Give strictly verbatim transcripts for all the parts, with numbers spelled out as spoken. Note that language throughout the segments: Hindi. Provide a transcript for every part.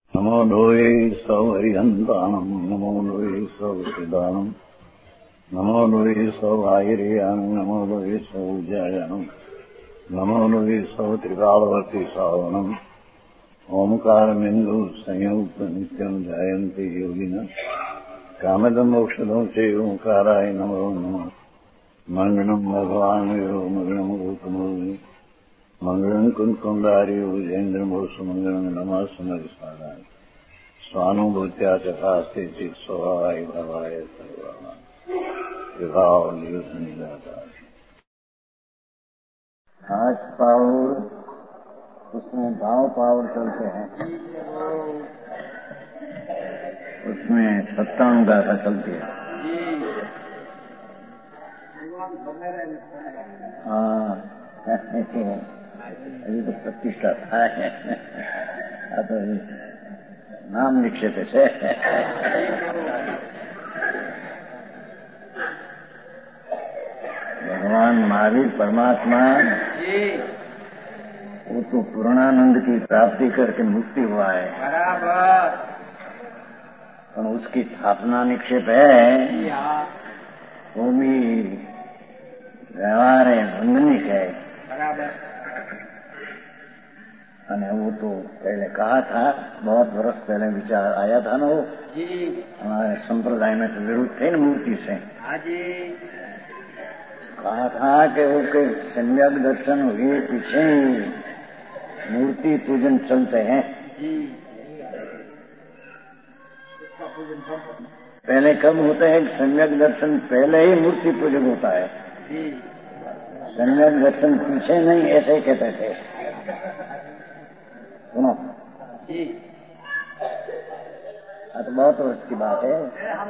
नमो लोये सौहरिहन्ताणम् नमो लोये सौहृदानम् नमो लोये सौभागिर्यानम् नमो लोये सौजायानम् नमो लोये सौत्रिकालवर्ति सावनम् ओंकारमिन्दु संयुक्त नित्यम् ध्यायन्ति योगिनः कामदम् मोक्षदम् च ओंकाराय नमो नमः मङ्गलम् भगवान् वीरो मङ्गलम् गौतमो मंगलम कुंकुंडारी उजेन्द्रमोसु मंगलम नमः समरसाराय स्वानुभूत्या चकास्ते चित स्वभावाय भवाय सर्वा विभाव निदाता। आज पावर उसमें भाव पावर चलते हैं, उसमें सत्तानु गाथा चलती है। हाँ अभी तो प्रतिष्ठा था अब नाम निक्षेप से भगवान महावीर परमात्मा वो तो पूर्णानंद की प्राप्ति करके मुक्ति हुआ है, बराबर। और उसकी स्थापना निक्षेप है, वो भी व्यवहार है, वंदनिक है, बराबर। અને वो तो पहले कहा था, बहुत वर्ष पहले विचार आया था ना वो जी, हमारे संप्रदाय में तो विरोध थे ना मूर्ति से। हाँ जी, कहा था कि वो के सम्यक दर्शन हुए पीछे मूर्ति पूजन चलते हैं जी। पहले कब होता है? सम्यक दर्शन पहले ही मूर्ति पूजन होता है जी, सम्यक दर्शन पीछे नहीं, ऐसे ही कहते थे। सुनो जी, तो बहुत वर्ष की बात है,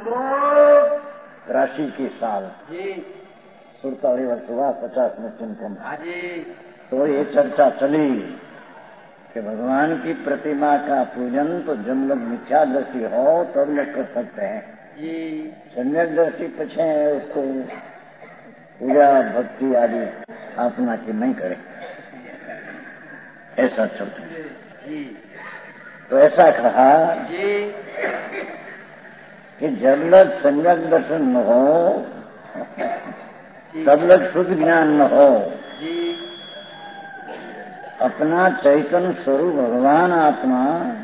राशि की साल जी, सुरताली वर्ष हुआ, पचास में चिंतन। तो ये चर्चा चली कि भगवान की प्रतिमा का पूजन तो जब लोग मिथ्या दृष्टि हो तब लोग कर सकते हैं जी, सम्यक दृष्टि पीछे उसको पूजा भक्ति आदि स्थापना की नहीं करे, ऐसा चलता है। तो ऐसा कहा जी कि जब तक सम्यक दर्शन न हो तब तक शुद्ध ज्ञान न हो, अपना चैतन्य स्वरूप भगवान आत्मा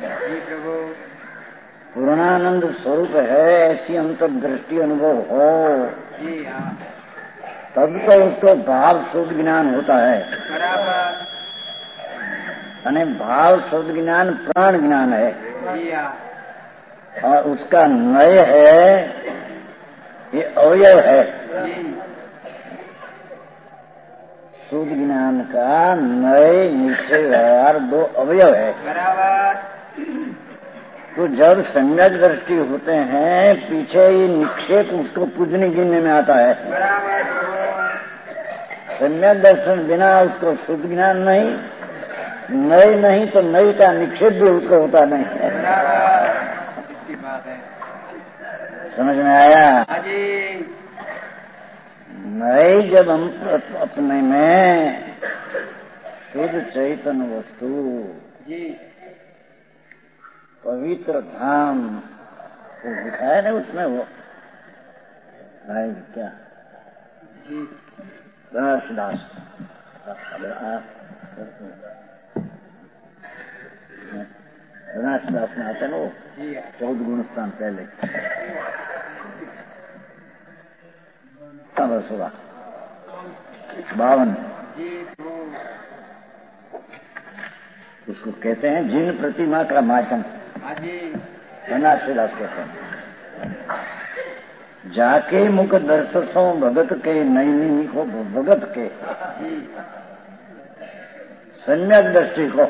पूर्णानंद स्वरूप है ऐसी अंतर्दृष्टि अनुभव हो तब तो उसको भाव शुद्ध ज्ञान होता है, बराबर। अने भाव शुद्ध ज्ञान प्राण ज्ञान है और उसका नय है, ये अवयव है। शुद्ध ज्ञान का नय निश्चय व्यवहार दो अवयव है, बराबर। तो जब सम्यक दृष्टि होते हैं पीछे ये निक्षेप उसको पूजने गिनने में आता है, बराबर। सम्यक दर्शन बिना उसको शुद्ध ज्ञान नहीं, नई नहीं तो नई का निक्षेप भी उसको होता नहीं है। समझ में आया? नई जब हम अपने में शुद्ध चैतन्य वस्तु जी, पवित्र धाम वो दिखाया ना उसमें, वो है क्या जी, दास दास दास में आते ना वो चौदह गुण स्थान पहले वर्ष हुआ बावन, उसको कहते हैं जिन प्रतिमा का माध्यम, दास कहते हैं। जाके मुख दर्शसों भगत के नैनी को भगत के सम्यक दृष्टि को,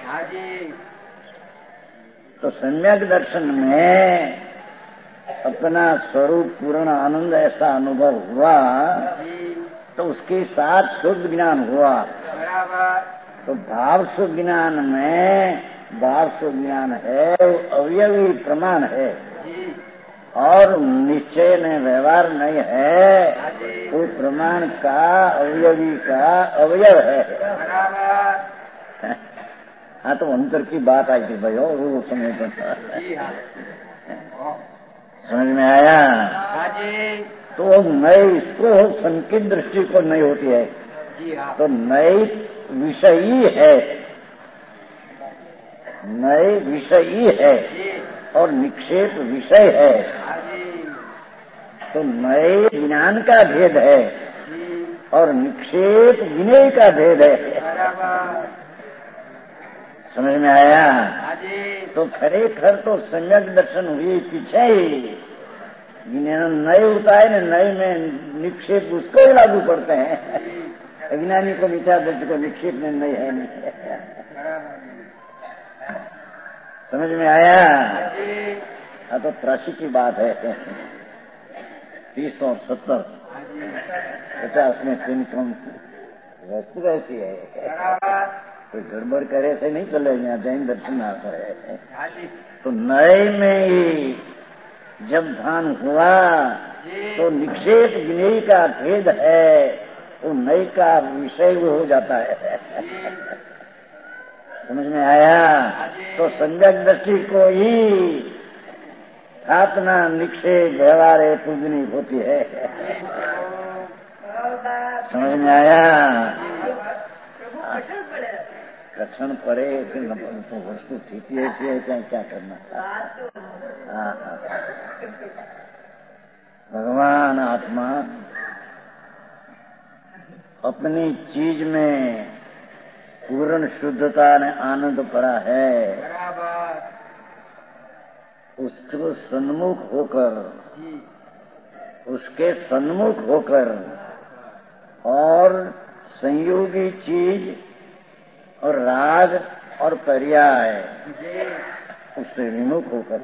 तो सम्यक दर्शन में अपना स्वरूप पूर्ण आनंद ऐसा अनुभव हुआ तो उसके साथ शुद्ध ज्ञान हुआ, बराबर। तो भाव शुद्ध ज्ञान में भाव शुद्ध ज्ञान है, अवयवी प्रमाण है और निश्चय में व्यवहार नहीं है, वो प्रमाण का अवयवी का अवयव है, हाँ तो अंतर की बात आई थी भाई, और वो समय पर समझ में आया। तो नए इसको संकेत दृष्टि को नहीं होती है, तो नए विषय ही है, नए विषय ही है और निक्षेप विषय है। तो नए ज्ञान का भेद है और निक्षेप विनय का भेद है। समझ में आया। तो खरेखर तो सम्यक दर्शन हुई पीछे ही, नए होता है न, नए में निक्षेप उसको ही लागू पड़ते हैं। अज्ञानी को मिथ्या दृष्टि को निक्षेप में नहीं है, नहीं है। समझ में आया। हाँ तो त्रासी की बात है, तीस और सत्तर पचास में तीन कम वस्तु ऐसी है, कोई गड़बड़ करे से नहीं चलेगा। यहाँ जैन दर्शन आता है तो नए में ही जब ध्यान हुआ तो निक्षेप विनय का भेद है, वो नए का विषय वो हो जाता है। समझ में आया। तो संजक दृष्टि को ही स्थापना निक्षेप व्यवहार पूजनी होती है। समझ में आया। कक्षण पड़े तो वस्तु ठीक ऐसी है, क्या क्या करना। हाँ हाँ, भगवान आत्मा अपनी चीज में पूर्ण शुद्धता ने आनंद पड़ा है, उसको सन्मुख होकर, उसके सन्मुख होकर और संयोगी चीज और राग और पर्याय उससे विमुख होकर।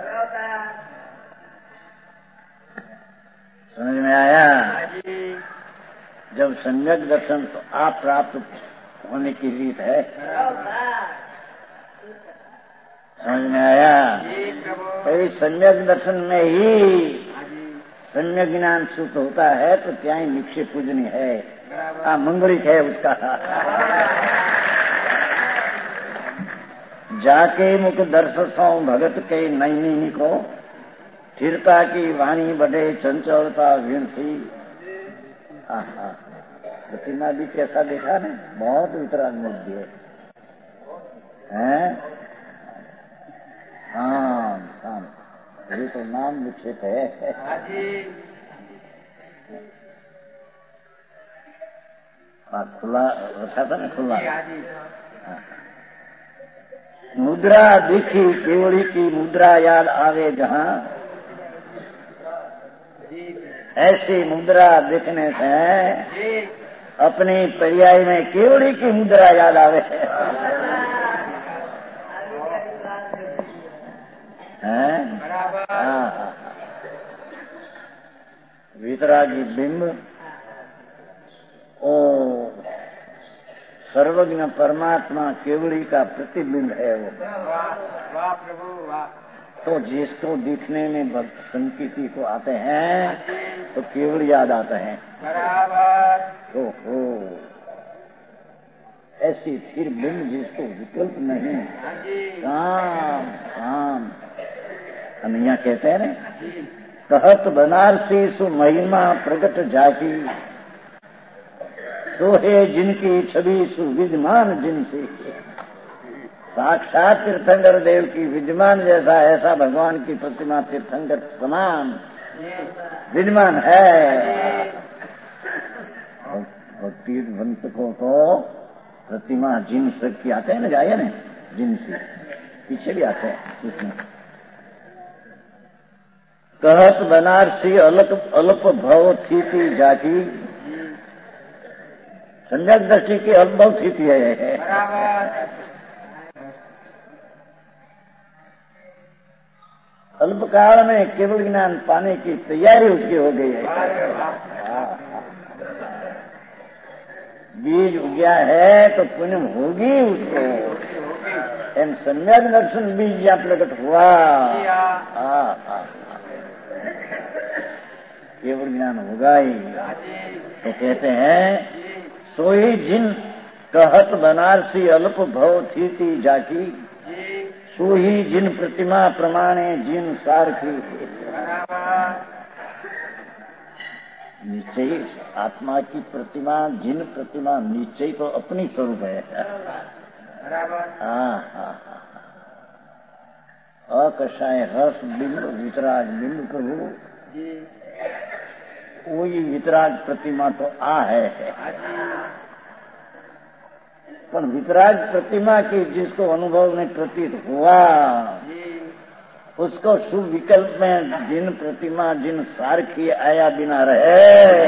समझ में आया। जब सम्यक दर्शन तो आप प्राप्त होने की रीत है। समझ में आया। तो इस सम्यक दर्शन में ही सम्यक ज्ञान शुद्ध होता है, तो क्या ही निक्षेप पूजनी है, आ, मंगलिक है उसका। जाके मुख दर्श सौ भगत के नैनी को, स्थिरता की वाणी बढ़े चंचलता विंसी। प्रतिमा भी कैसा देखा ने, बहुत वितराग मूर्ति है, हैं? हाँ हाँ, ये तो नाम विक्षेप है। हाँ, खुला रखा था ना, खुला। मुद्रा दिखी केवड़ी की मुद्रा याद आवे जहाँ, ऐसी मुद्रा देखने से अपनी पर्याय में केवड़ी की मुद्रा याद आवे हैं। हाँ, वितरागी बिंब ओ सर्वज्ञ परमात्मा केवड़ी का प्रतिबिंब है वो। वाह प्रभु वाह। तो जिसको दिखने में भक्त संकीर्ति को आते हैं तो केवल याद आते हैं। बराबर। तो हो ऐसी फिर बिंब जिसको विकल्प नहीं, काम काम हम यहाँ कहते हैं ना, कहत बनारसी सु महिमा प्रगट जाकी, तो है जिनकी छवि सुविद्यमान जिनसे। साक्षात तीर्थंकर देव की विद्यमान जैसा ऐसा भगवान की प्रतिमा तीर्थंकर समान विद्यमान है। भक्ति भक्त को तो प्रतिमा जिन सब की आते हैं ना, जाइए ना जिन से पीछे भी आते हैं उसमें। कहत बनारसी अल्प अल्प भव थी जाकी, संजक दृष्टि की अल्प स्थिति है। अल्प काल में केवल ज्ञान पाने की तैयारी उसकी हो गई है। बीज उगया है तो पुण्य होगी उसको। एम सम्यक दर्शन बीज या प्रकट हुआ, केवल ज्ञान होगा ही। तो कहते हैं सोई जिन कहत बनारसी अल्प भव थी जाकी, सोही जिन प्रतिमा प्रमाणे जिन सारखी। निश्चय आत्मा की प्रतिमा, जिन प्रतिमा निश्चय तो अपनी स्वरूप है। हाँ हाँ हाँ, अकषाय रस बिंब वितराग बिंब प्रभु, वही वितराग प्रतिमा तो आ है, है। पर वितराग प्रतिमा की जिसको अनुभव में प्रतीत हुआ, उसको शुभ विकल्प में जिन प्रतिमा जिन सार की आया बिना रहे।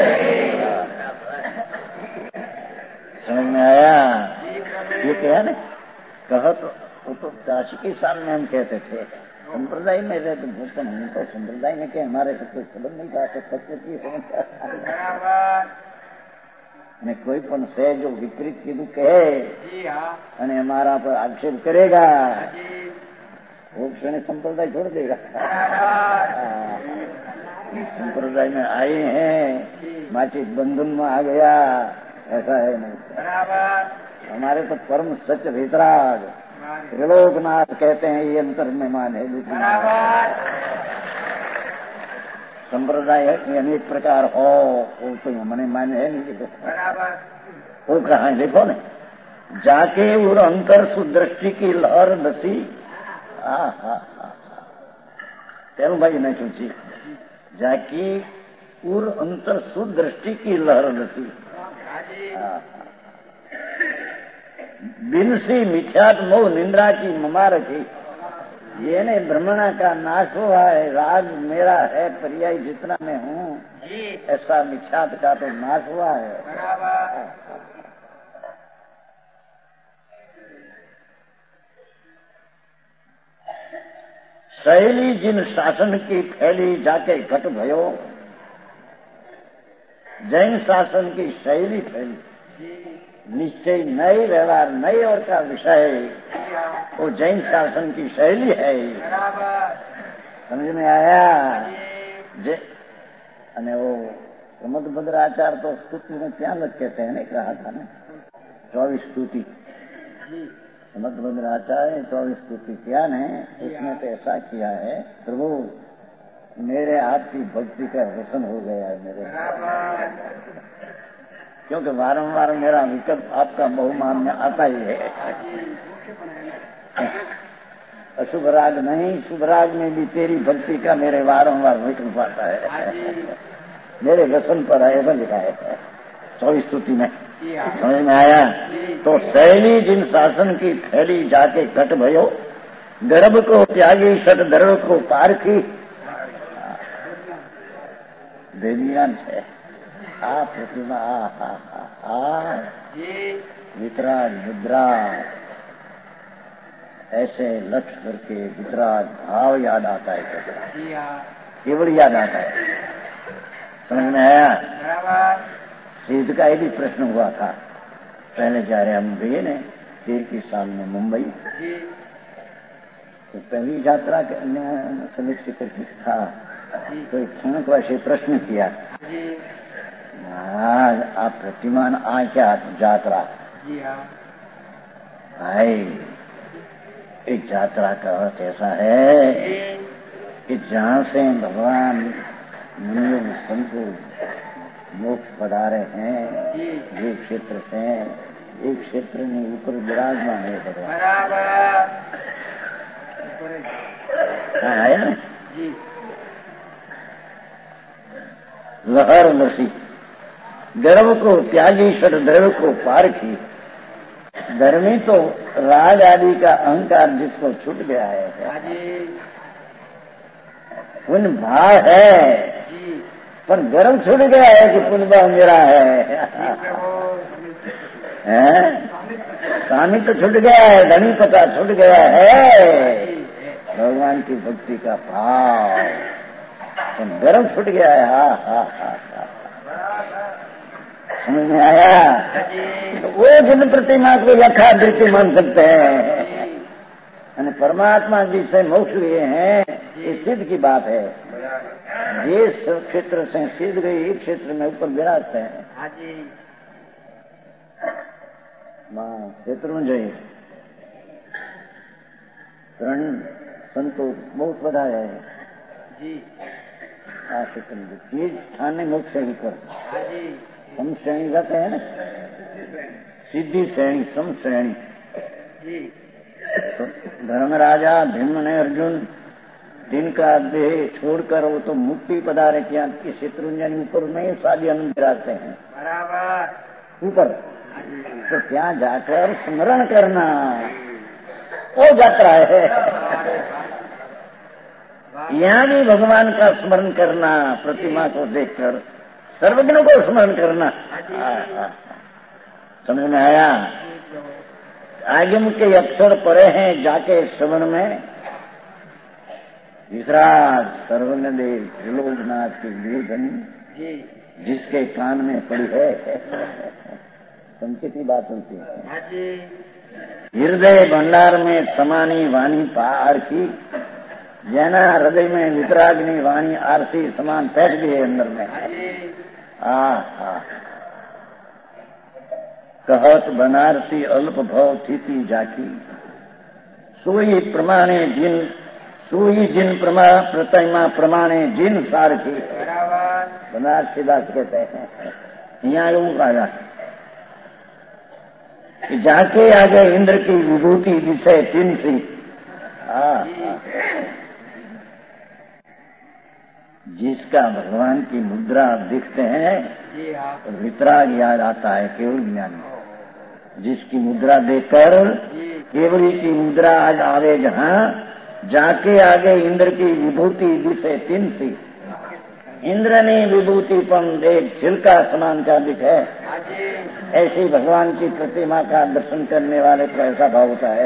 समझ में आया? ये क्या है ना, कह तो वो तो काशी के सामने हम कहते थे, संप्रदाय में रहते भूषण, हम तो संप्रदाय में क्या हमारे से कोई खबर नहीं पाते, सत्य की समझ ने कोई पण सहेजो विपरीत कीधું કહે અને हमारा पर आक्षेप करेगा, वो क्षण संप्रदाय छोड़ देगा। संप्रदाय में आए हैं, माचिस बंधन में आ गया, ऐसा है नहीं। हमारे तो परम सच वितराग त्रिलोकनाथ कहते हैं, ये अंतर में मान है। संप्रदाय है कि अनेक प्रकार हो, वो तो मने माने है नहीं। वो कहा है देखो ना, जाके उर अंतर सुदृष्टि की लहर बसी। हाँ हाँ हाँ, तेरू भाई ने सोची, जाकी उर अंतर सुदृष्टि की लहर बसी। बिनसी मिथ्यात मोह निंद्रा की ममार की, ये ने ब्रह्मणा का नाश हुआ है, राग मेरा है पर्याय जितना मैं हूँ, ऐसा मिथ्यात का तो नाश हुआ है। शैली जिन शासन की फैली जाके घट भयो, जैन शासन की शैली फैली, निश्चय नए व्यवहार नए और का विषय, वो जैन शासन की शैली है। समझ में आया? जे अने वो प्रमोदभद्राचार्य तो स्तुति में क्या लग कहते हैं, नहीं कहा था ना, चौबीस स्तुति समद्भद्राचार्य चौबीस स्तुति क्या ने, उसमें तो ऐसा किया है, प्रभु मेरे आपकी भक्ति का व्यसन हो गया है मेरे, क्योंकि वारंवार मेरा विकल्प आपका बहुमान में आता ही है। अशुभ राग नहीं, शुभ राग में भी तेरी भक्ति का मेरे वारंवार विकल्प आता है, मेरे व्यसन पर है, ऐसा लिखा है चौबीस स्तुति में। समझ में आया? तो शैली जिन शासन की फैली जाके घट भयो, गर्भ को त्यागी सट गर्भ को पारखी। देवियान है आ प्रतिमा, आ आ आ वितराग मुद्रा, ऐसे लक्ष्य करके वितराग भाव याद आता है, केवल याद आता है। समझ में आया? सिद्ध का भी प्रश्न हुआ था पहले, जा रहे हम गए ने तेर के साल में मुंबई, तो पहली यात्रा समीक्षित करके था, तो एक क्षण को ऐसे प्रश्न किया, आप प्रतिमान आ क्या यात्रा भाई? एक यात्रा का अर्थ ऐसा है कि जहाँ से भगवान मुनियों संतो मोक्ष पधारे हैं, ये क्षेत्र से एक क्षेत्र में ऊपर विराजमान है भगवान। हाँ आया ना? लहर लसी, गर्भ को त्यागी सट द्रव को पारखी। गर्मी तो राग आदि का अहंकार जिसको छूट गया है, पुण्य भाव है, पर गर्व छूट गया है कि पुण्य भाव मेरा है। स्वामी तो छूट गया है, धनी पता छूट गया है, भगवान की भक्ति का भाव, पर गर्व छूट गया है। हा हा हा हा, समझ में आया? वो जिन प्रतिमा को यथा दृष्टि मान सकते हैं, यानी परमात्मा जिससे मोक्ष हुए हैं, ये सिद्ध की बात है। जिस क्षेत्र से सिद्ध गई, एक क्षेत्र में ऊपर विराजते हैं। શેત્રુંજય ત્રણ સંતો બહુ બધા है આ શેત્રુંજય चीज ठाने मोक्ष श्रेणी पर सम श्रेणी कहते हैं ना, सीधी श्रेणी सम श्रेणी। तो धर्मराजा भीम ने अर्जुन जिनका देह छोड़कर वो तो मुक्ति पधारे किया कि शत्रुंजन ऊपर में सारी अनंत विराजते हैं ऊपर, तो क्या जाकर स्मरण करना वो यात्रा है। यहाँ भी भगवान का स्मरण करना, प्रतिमा को देखकर सर्वज्ञ को स्मरण करना। समझ में आया? आगम के अक्षर पड़े हैं जाके श्रवण में, विसराज सर्वज्ञ देव त्रिलोकनाथ की वीरधनी जिसके कान में पड़ी है संकेत की बात सुनती है। हृदय भंडार में समानी वाणी पार की, जैना हृदय में वितराग्नि वाणी आरती समान बैठ गई है अंदर में। आ, आ, कहत बनारसी अल्प भव थी जाकी, सोई प्रमाणे जिन सोई जिन प्रमा प्रतिमा प्रमाणे जिन सार की। बनारसी दास कहते हैं यहाँ यूं कहा कि जाके आगे इंद्र की विभूति विषय तीन सी। जिसका भगवान की मुद्रा दिखते हैं तो वितराग याद आता है केवल ज्ञानी। जिसकी मुद्रा देखकर केवली की मुद्रा आज आवे जहाँ, जाके आगे इंद्र की विभूति विषय तीन सी। इंद्र ने विभूति पन एक छिलका समान का दिख है, ऐसी भगवान की प्रतिमा का दर्शन करने वाले को ऐसा भाव होता है।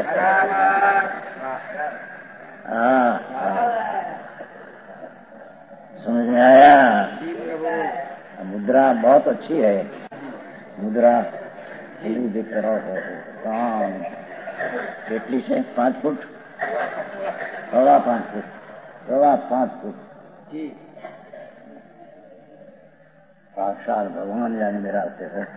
हाँ, समझ में आया? मुद्रा बहुत अच्छी है, मुद्रा दिख रहा हो काम કેટલી છે? पांच फुट सवा पांच फुट सवा पांच फुट साक्षात भगवान जाने मेरा से है।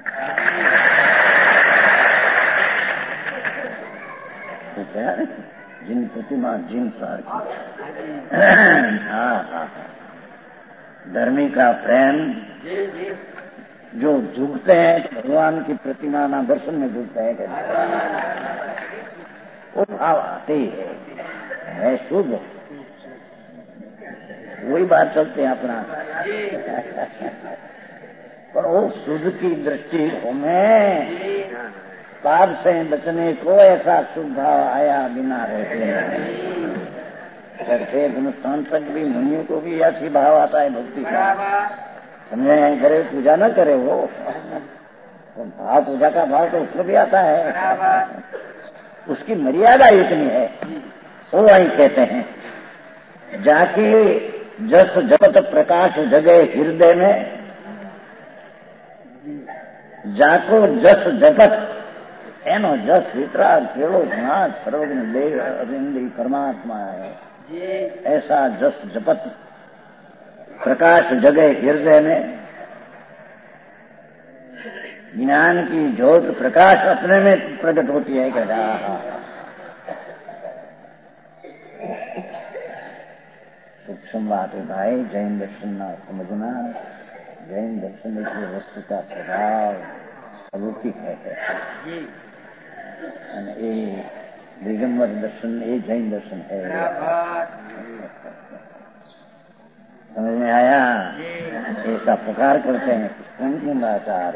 जिन प्रतिमा जिन सार की। हाँ हाँ, धर्मी का प्रेम जो झुकते हैं तो भगवान की प्रतिमा ना दर्शन में झुकते हैं, वो भाव आते है, है शुभ। वही बात चलते हैं अपना पर वो शुद्ध की दृष्टि में पाप से बचने को ऐसा शुभ भाव आया बिना रहते हैं। करते हिंदुस्तान तक भी मुनियों को भी ऐसी भाव आता है भक्ति का। समझे? करे पूजा न करे वो तो भाव, पूजा का भाव तो उसको भी आता है, उसकी मर्यादा इतनी है। वो वही कहते हैं जाके जस जगत प्रकाश जगे हृदय में, जाको जस जगत एनो जस वितराग केवलो नाथ सर्वज्ञ देव अविंद्री परमात्मा है। ऐसा जस जपत प्रकाश जगे हृदय में, ज्ञान की ज्योत प्रकाश अपने में प्रकट होती है। क्या सूक्ष्म बात है भाई, जैन दर्शन ना समझना। जैन दर्शन की वस्तु का स्वभाव अलौकिक है। ये दिगंबर दर्शन, ये जैन दर्शन है। समझ में आया? ऐसा पुकार करते हैं अंतिम आचार।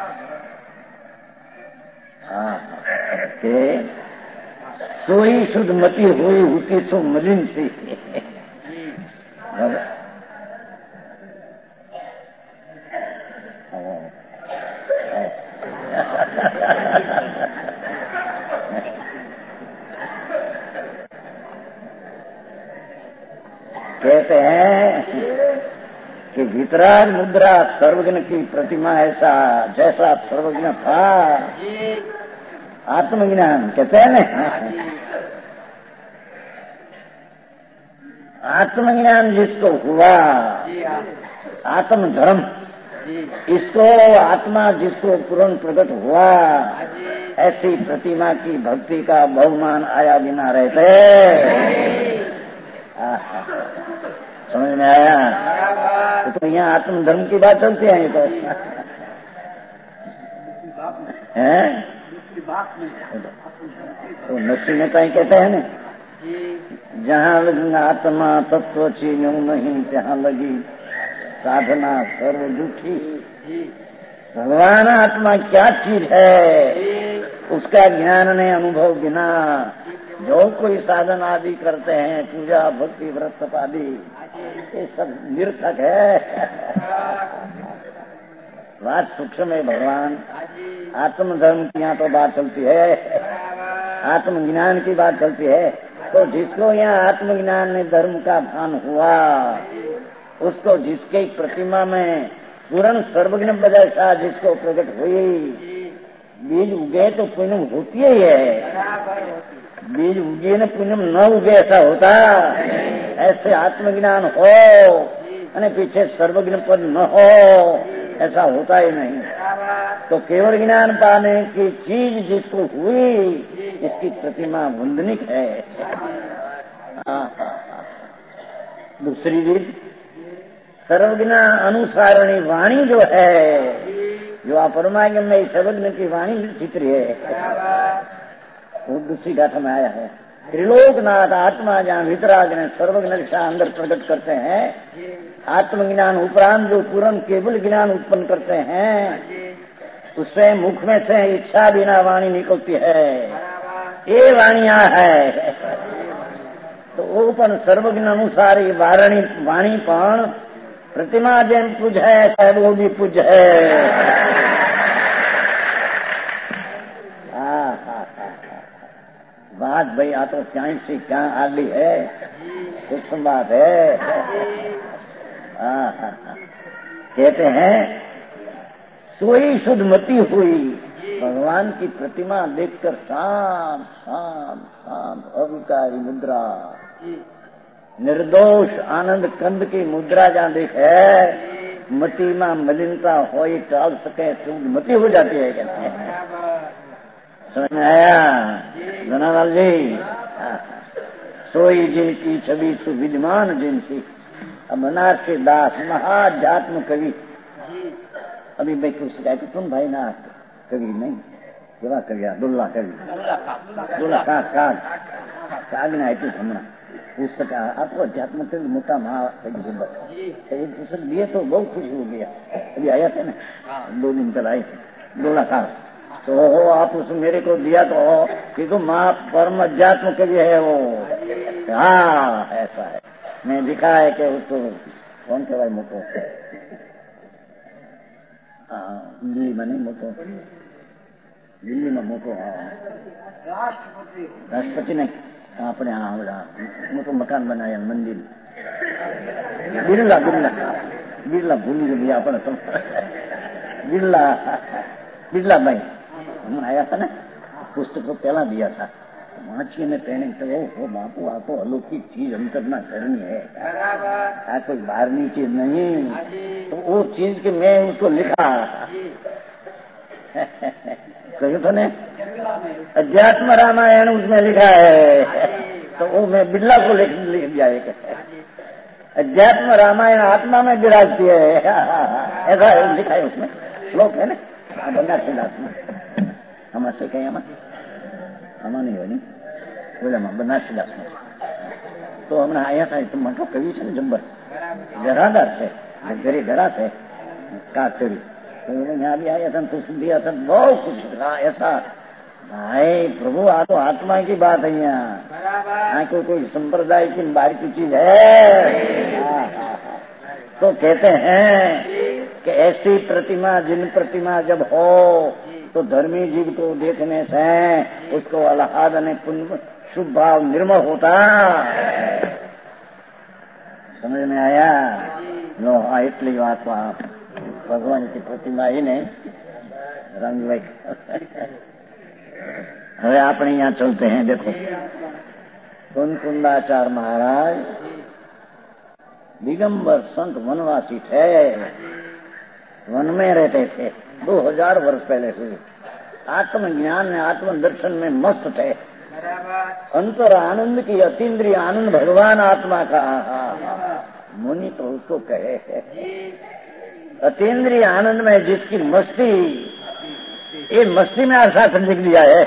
हाँ, के सोई शुद्ध मति हुई हुई सो मलिन सी। कहते हैं कि वितराग मुद्रा सर्वज्ञ की प्रतिमा ऐसा जैसा सर्वज्ञ था आत्मज्ञान कहते हैं ना। आत्मज्ञान जिसको हुआ, आत्म धर्म इसको, आत्मा जिसको पूर्ण प्रकट हुआ, ऐसी प्रतिमा की भक्ति का बहुमान आया बिना रहते। समझ में आया? तो, तो यहाँ आत्मधर्म की बात चलती है। तो हैं तो नरसिंह मेहता ही कहते हैं ना, जहाँ लगी आत्मा तत्व चीनों नहीं त्यहाँ लगी साधना सर्व दुखी। भगवान आत्मा क्या चीज है, उसका ज्ञान ने अनुभव बिना जो कोई साधन आदि करते हैं, पूजा भक्ति व्रत आदि, ये सब निर्थक है। बात सूक्ष्म है। भगवान आत्मधर्म की यहाँ तो बात चलती है, आत्मज्ञान की बात चलती है। तो जिसको यहाँ आत्मज्ञान में धर्म का भान हुआ, उसको जिसके प्रतिमा में पूर्ण सर्वज्ञ बदशा जिसको प्रकट हुई, बीज उगे तो पुण्य होती ही है। बीज उगे न पुण्य न उगे ऐसा होता। ऐसे आत्मज्ञान हो और पीछे सर्वज्ञ पद न हो ऐसा होता ही नहीं। तो केवल ज्ञान पाने की चीज जिसको हुई, इसकी प्रतिमा वंदनिक है। दूसरी चीज सर्वज्ञ अनुसारणी वाणी जो है, जो अपरमाज्ञ में सर्वज्ञ की वाणी चित्र है, वो दूसरी गाथा में आया है। त्रिलोकनाथ आत्मा जहाँ वितराग ने सर्वज्ञ अंदर प्रकट करते हैं, आत्मज्ञान उपरांत जो पूर्ण केवल ज्ञान उत्पन्न करते हैं, उससे मुख में से इच्छा बिना वाणी निकलती है। ये वाणियां है। तो वो पण सर्वज्ञ अनुसार ये वाणी वाणी पण प्रतिमा जेम पूज है, शायद वो भी पूज है। बात भाई आ तो क्या से क्या आगली है, कुछ बात है। कहते हैं सोई शुद्धमती हुई, भगवान की प्रतिमा देखकर शांत शांत शांत अविकारी मुद्रा, निर्दोष आनंद कंद की मुद्रा जहाँ देखे, मती में मलिनता हो टाल सके, शुद्धमती हो जाती है। कहते हैं समझ में आया धनालाल जी? सोई जिनकी छवि सुविद्यमान जिनसी। अब बनारस के दास महाध्यात्म कवि, अभी मैं कुछ कहती तुम भाई ना कवि नहीं, केवा कवि दुल्ला कवि दुल्ला का काग काग ने आई हमना पुस्तक आपको अध्यात्म कवि मोटा महाकवि पुस्तक दिए तो बहुत खुशी हो गया। अभी आया थे ना, दो दिन कल आए थे दुल्ला का। तो हो आप उस मेरे को दिया तो हो कि तुम माँ परम अध्यात्म कवि है वो। हाँ ऐसा है। मैं दिखा है कि उसको कौन कहवाय मोटो, हाँ दिल्ली में नहीं मोटो, दिल्ली में मोटो, हाँ राष्ट्रपति ने अपने हाँ मोटो मकान बनाया मंदिर, बिरला बिरला बिरला भूली गई अपने तुम बिरला बिरला भाई हम आया था ना, पुस्तक को पहला दिया था वाँची ने ट्रेनिंग तो वो बापू आपको अलौकिक चीज हम करना करनी है, आ कोई बाहरनी चीज नहीं। तो वो चीज के मैं उसको लिखा कही तो ने अध्यात्म रामायण उसमें लिखा है, तो वो मैं बिरला को लिख लिख दिया है। अध्यात्म रामायण आत्मा में विराजती है, ऐसा लिखा है उसमें, श्लोक है ना बंदा से में हम से कहीं हम हम नहीं हो नहीं बोला बनारसीदास में। तो हमने आया था तो मोटो कवि છે ને જબ્બર जरादार છે, घरे डरा से का कवि। तो यहाँ भी आया था तो दिया था बहुत कुछ था ऐसा। भाई प्रभु आ तो आत्मा की बात है, यहाँ कोई कोई संप्रदाय की बाहर की चीज है। तो कहते हैं कि ऐसी प्रतिमा जिन प्रतिमा जब हो तो धर्मी जीव को देखने से उसको अल्लाह ने पुण्य शुभ भाव निर्मल होता। समझ में आया? लो हाँ इतनी बात भगवान की प्रतिमा ही नहीं रंग लाइक। હવે આપણે यहाँ चलते हैं। देखो कुंकुंदाचार्य महाराज दिगंबर संत वनवासी थे, वन में रहते थे दो हजार वर्ष पहले से। आत्मज्ञान में आत्म दर्शन में मस्त थे। अंतर आनंद की अतीन्द्रिय आनंद भगवान आत्मा का मुनि तो उसको कहे अतीन्द्रिय आनंद में जिसकी मस्ती, ये मस्ती में आशासन लिख दिया है।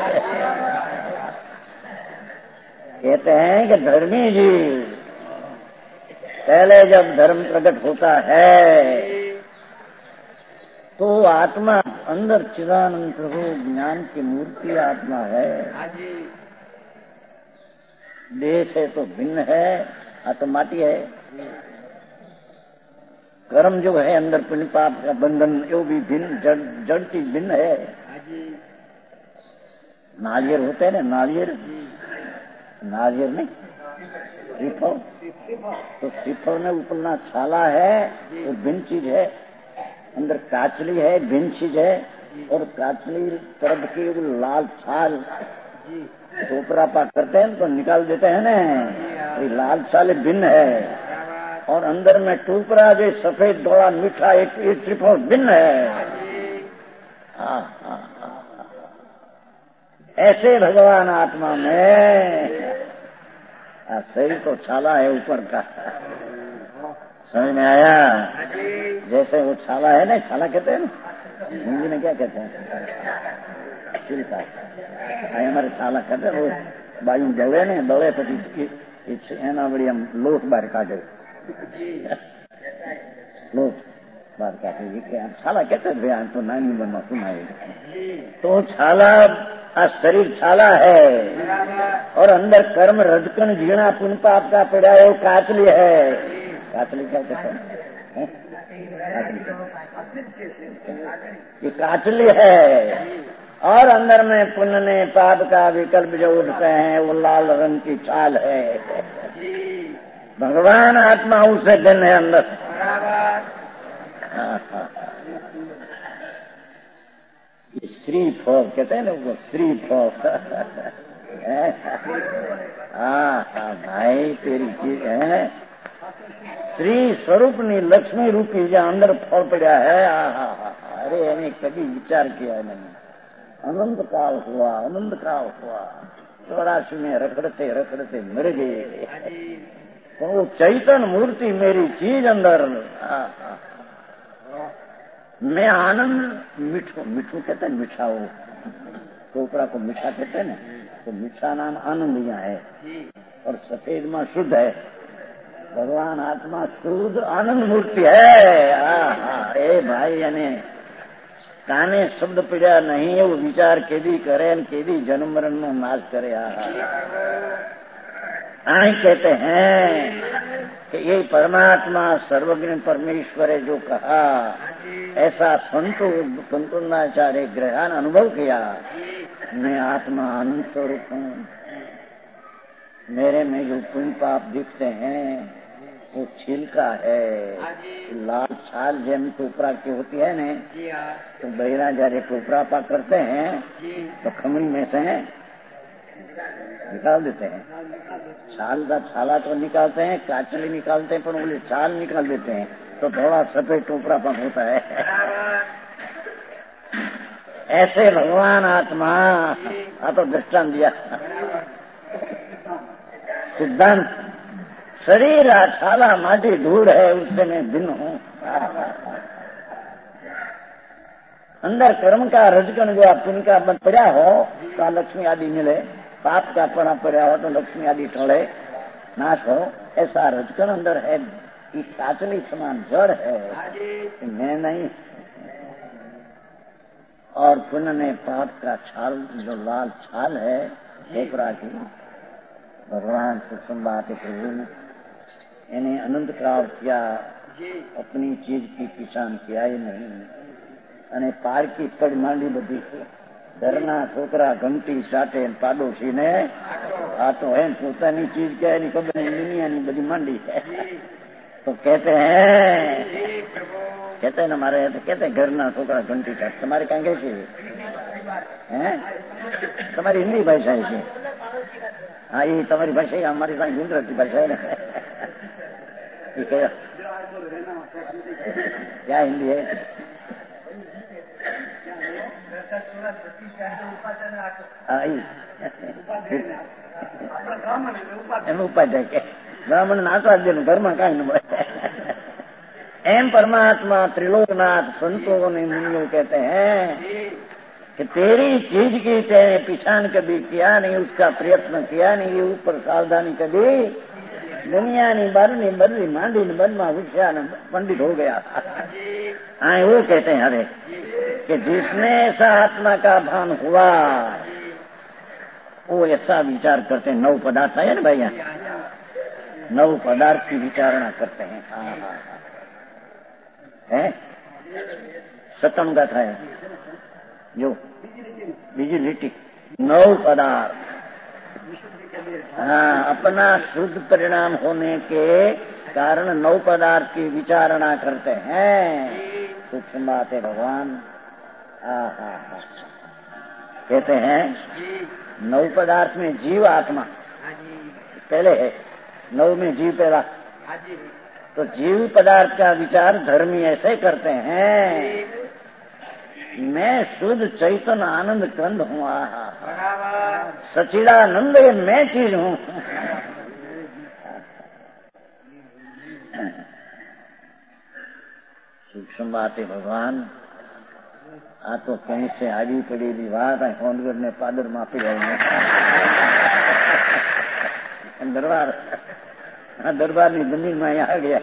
कहते हैं कि धर्मी जी पहले जब धर्म प्रकट होता है तो आत्मा अंदर चिदानंद प्रभु ज्ञान की मूर्ति आत्मा है। देह से तो भिन्न है, आत्मा माटी है। कर्म जो है अंदर पुण्य पाप का बंधन वो भी भिन्न, जड़ जड़ चीज भिन्न है। नारियल होते हैं ना, नारियल नारियल नहीं श्रीफल, तो श्रीफल में उपलना छाला है वो भिन्न चीज है, अंदर काचली है भिन्न चीज है, और काचली तरफ की वो लाल छाल टोपरा पा करते हैं तो निकाल देते हैं ना, ये लाल छाल भिन्न है। और अंदर में टोपरा जो सफेद धोला मीठा एक एक श्रीफल भिन्न है। आ, आ, आ, ऐसे भगवान आत्मा में शरीर तो छाला है ऊपर का, समझ में आया? जैसे वो छाला है ना, छाला कहते हैं ना, हिंदी में क्या कहते हैं? छिलका। हमारे छाला कहते हैं, वो बाजू जले ने दौड़े પછી એના વળી આમ લોટ બહાર કાઢે, લોટ બહાર કાઢે કે છાલા कहते थे। आम तो नानी उम्र में सुना है। तो छाला शरीर छाला है और अंदर कर्म रजकन झीणा पुण्य पाप का पड़ा है वो काचली है। काचली क्या कहते हैं? ये काचली है और अंदर में पुण्य ने पाप का विकल्प जो उठते हैं वो लाल रंग की छाल है। भगवान आत्मा उसे दिन है अंदर। श्री फल कहते हैं ना वो, श्री फल। हाँ हाँ भाई तेरी चीज है श्री स्वरूप नी लक्ष्मी रूपी जो अंदर फल पड़ा है। अरे मैंने कभी विचार किया नहीं। अनंत काल हुआ, अनंत काल हुआ, चौरासी में रखड़ते रखड़ते मर गए। तो वो चैतन मूर्ति मेरी चीज अंदर। मैं आनंद मिठू, मिठू कहते हैं मीठा, वो टोकरा को मीठा कहते हैं ना, तो मीठा नाम आनंद यहाँ है और सफेद में शुद्ध है। भगवान आत्मा शुद्ध आनंद मूर्ति है। हाँ ए भाई यानी काने शब्द पीड़ा नहीं, वो विचार केदी करे केदी जन्म मरण में नाश करे। आई कहते हैं कि ये परमात्मा सर्वज्ञ परमेश्वर है जो कहा, ऐसा संतो संतोषाचार्य ग्रहण अनुभव किया। मैं आत्मा आनंद स्वरूप हूँ, मेरे में जो पुण्य पाप दिखते हैं वो छिलका है, लाल छाल जैम टोपरा की होती है न, तो बहिरा जયારે टोपरा पा करते हैं तो खमरी में से निकाल देते हैं। छाल का छाला तो निकालते हैं, काचली निकालते हैं, पर बोले छाल निकाल देते हैं तो थोड़ा सफेद टोपरा पा होता है। ऐसे भगवान आत्मा आ तो दृष्टांत दिया। सिद्धांत शरीर छाला माटी धूल है, उससे मैं भिन्न हूँ। अंदर कर्म का रजकन जो पुण्य का बन पड़ा हो तो लक्ष्मी आदि मिले, पाप का पड़ा पड़ा हो तो लक्ष्मी आदि टले नाश हो। ऐसा रजकन अंदर है, इस काचली समान जड़ है, मैं नहीं। और पुण्य ने पाप का छाल जो लाल छाल है टोकरा की, भगवान सूक्ष्म बात प्रभु इन्हें अनंत काल किया, अपनी चीज की पहचान किया ही नहीं। અને પારકી પડ માંડી બધી ઘરના છોકરા ઘંટી ચાટે પાડોશી ને આ તો એમ પોતાની ચીજ કે એની ખબર નહીં, દુનિયાની બધી માંડી है। तो कहते हैं कहते हैं हमारे तो कहते हैं घरना છોકરા ઘંટી ચાટ તમારે કાંઈ કહે છે હે તમારી हिंदी भाषा है। हाँ ये तुम्हारी भाषा हमारी साथ गुजराती भाषा है ना। क्या हिंदी है? એમ ઉપાધ્યાય કે બ્રાહ્મણ નાચવા દે ઘરમાં કાંઈ ન મળે. एम परमात्मा त्रिलोकनाथ संतों ने मुनियों कहते हैं कि तेरी चीज की चाहे पिछाण कभी किया नहीं, उसका प्रयत्न किया नहीं, ये ऊपर सावधानी कभी दुनिया नहीं बरनी बदली मांडी ने बन में घुसिया ने पंडित हो गया. हाँ वो कहते हैं अरे कि जिसने ऐसा आत्मा का भान हुआ वो ऐसा विचार करते हैं. नव पदार्थ है ना भैया, नव पदार्थ की विचारणा करते हैं. हाँ हाँ है सतम गाथा है जो बीजी लिटी नौ पदार्थ. हाँ अपना शुद्ध परिणाम होने के कारण नौ पदार्थ की विचारणा करते हैं. सूक्ष्म बात है भगवान. हाँ हाँ हाँ कहते हैं नौ पदार्थ में जीव आत्मा पहले है, नौ में जीव पहला. तो जीव पदार्थ का विचार धर्मी ऐसे करते हैं मैं शुद्ध चैतन्य आनंद कंद हूँ. सचिदानंद मैं चीज हूँ. सूक्ष्म बात है भगवान. आ तो कहीं से आगे पड़ेली बात है. होंडगढ़ ने पादर माफी गए दरबार हाँ दरबार की जमीन में आ गया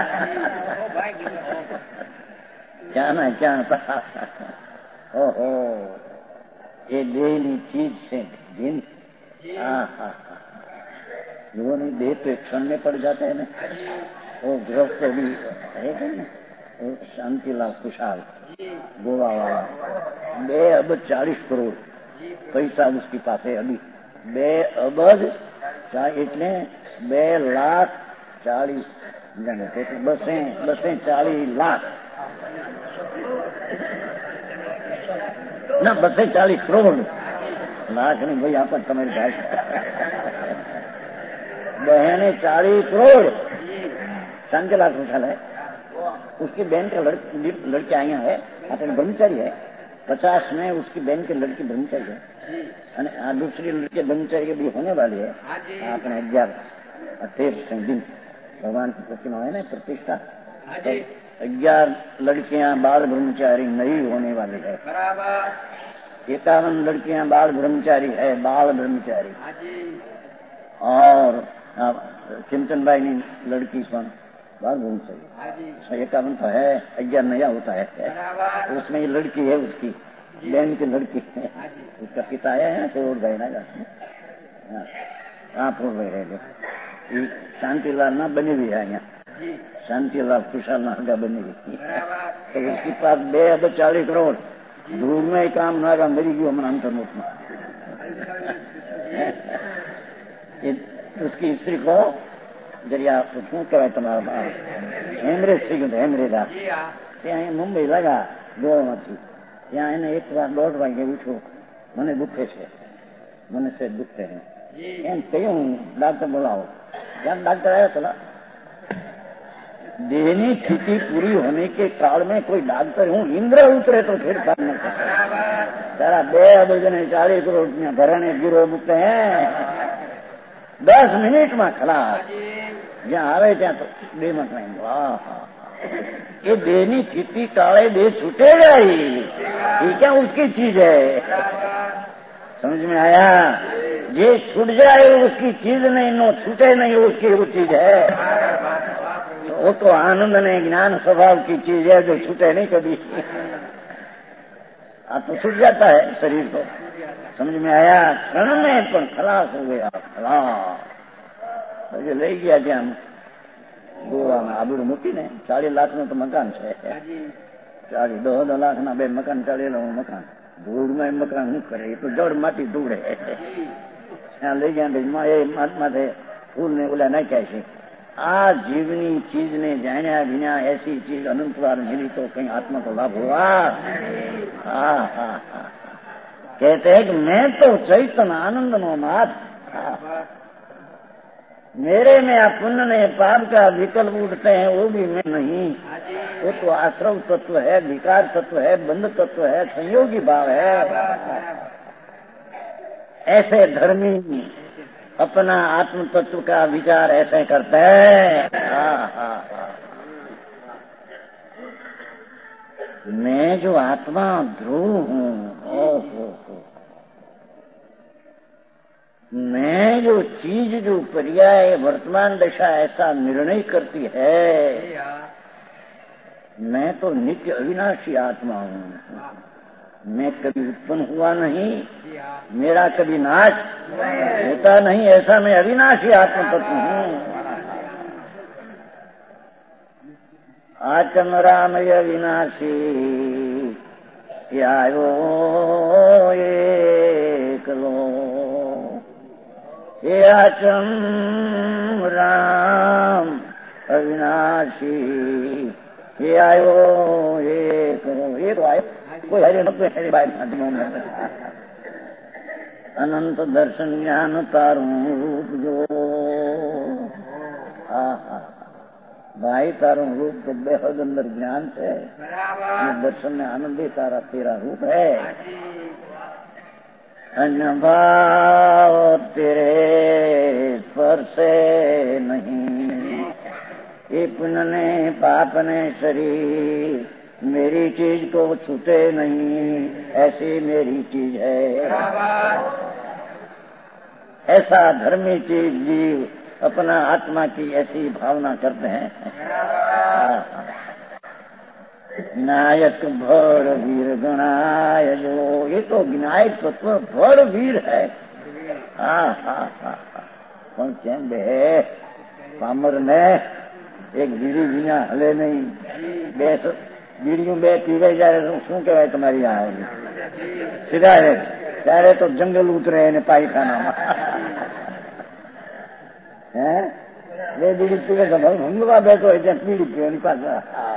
क्या ना क्या ओहो ये देहली चीज से दिन. हाँ हाँ वो नहीं देह तो एक क्षण में पड़ जाते हैं ना. वो गृहस्थ भी है ना शांतिलाल खुशहाल गोवा वाला बे अबज चालीस करोड़ पैसा उसकी पास है अभी. बे अबज એટલે બે લાખ ચાલીસ બસે બસે ચાલીસ લાખ ના બસે ચાલીસ કરોડ લાખ नहीं भाई आप तुम्हारी भाषा बहने चालीस करोड़ शांति लाख खुशहाल है. उसकी बहन का लड़की आई है अपने ब्रह्मचारी है. पचास में उसकी बहन की लड़की ब्रह्मचारी है અને આ दूसरी लड़की ब्रह्मचारी भी होने वाली है. अपने ग्यारह अट्ठाईस दिन भगवान की प्रतिमा है ना प्रतिष्ठा. ग्यारह लड़कियां बाल ब्रह्मचारी नहीं होने वाली है. इक्यावन लड़कियां बाल ब्रह्मचारी है बाल ब्रह्मचारी. और चिंतन भाई की लड़की पण बाल ब्रह्मचारी. इक्यावन तो है, ग्यारह नया होता है. उसमें ये लड़की है उसकी बहन की लड़की है. उसका पिता आया है तो गए ना जाते आप हो गए शांतिलाल ना बनी हुई है यहाँ. शांतिलाल खुशहाल ना बनी हुई तो उसके पास बे अबज चालीस करोड़ धूम में ही काम ना मरी गयो मन अंतर्मुख में. उसकी स्त्री को जरिया શું કહેવાય તમારા હેમરેજ થઈ ગયું હેમરેજ ત્યાં મુંબઈ લગા ગોવામાંથી. ત્યાં એને એક વાર દોઢ વાગે ઉઠો મને દુખે છે મને से દુખે है એમ કહ્યું डॉक्टर बोलाओ. क्या डॉक्टर आया चला. देहनी स्थिति पूरी होने के काल में कोई डॉक्टर हूँ इंद्र उतरे तो फिर काम न कर. तारा बे अबज ने चालीस करोड़ घराने गिरो मुकते हैं दस मिनिट में खलास. જ્યાં આવે ત્યાં તો બે મત નહીં. ये देहनी स्थिति काले देह छूटेगा ही. ये क्या उसकी चीज है समझ में आया. ये छूट जाए उसकी चीज नहीं, नो छूटे नहीं उसकी वो चीज है. वो तो आनंद ने ज्ञान स्वभाव की चीज है जो छूटे नहीं कभी. आप तो छूट जाता है शरीर को. समझ में आया. क्षण में पर खलास हो गया. खलास પછી લઈ ગયા ત્યાં ગોવામાં આબરૂ મૂકીને ચાલીસ લાખ નું તો મકાન છે. ચાલીસ દો દો લાખ ના બે મકાન ચાલેલા મકાન ધૂળમાં મકાન શું કરે એ તો જળ માટી ધૂળે. ત્યાં લઈ ગયા એ માથે ફૂલ ને ઓલા નાખ્યા છે. આ જીવની ચીજ ને જાણ્યા વિના ऐसी चीज अनंत बार मिली तो कहीं आत्मा को लाभ हुआ. हाँ हाँ हाँ कहते हैं कि मैं तो चैतन्य आनंद नो नाथ. मेरे में आप पुण्य ने पाप का विकल्प उठते हैं, वो भी मैं नहीं। वो तो आश्रव तत्व है, विकार तत्व है, बंध तत्व है, संयोगी भाव है। ऐसे धर्मी अपना आत्म तत्व का विचार ऐसे करते हैं। हाँ हाँ हाँ। मैं जो आत्मा ध्रुव हूँ, ओहो हो, मैं जो चीज जो पर्याय वर्तमान दशा ऐसा निर्णय करती है, मैं तो नित्य अविनाशी आत्मा हूँ। मैं कभी उत्पन्न हुआ नहीं, मेरा कभी नाश होता नहीं, ऐसा मैं अविनाशी आत्म तत्व हूँ। आचम राम अविनाशी आयो एकलो, ये आचम राम अविनाशी ये आयो एकलो। ये तो आयो कोई हरे न कोई हरे बात में अनंत दर्शन ज्ञान तारू रूप जो भाई तारू रूप तो बेहद अंदर ज्ञान है, दर्शन में आनंद ही तारा तेरा रूप है। अन्य भाव तेरे स्पर्शे नहीं, ये पुण्य ने पाप ने शरीर मेरी चीज को छूटे नहीं, ऐसी मेरी चीज है। ऐसा धर्मी चीज जीव अपना आत्मा की ऐसी भावना करते हैं। नायक भर वीर गणाय जो, ये तो विनायक तत्व भर वीर है। हाँ हाँ हाँ कौन चैन है पामर ने एक बीड़ी बिना हले नहीं, बेस बीड़ियों બે પીવે જાય શું કહેવાય તમારી આ સિગારેટ, ત્યારે તો જંગલ ઉતરે એને પાયખાનામાં હે બે બીડી પીવે તો ભંગવા બેઠો હોય ત્યાં બીડી પીવાની પાછા।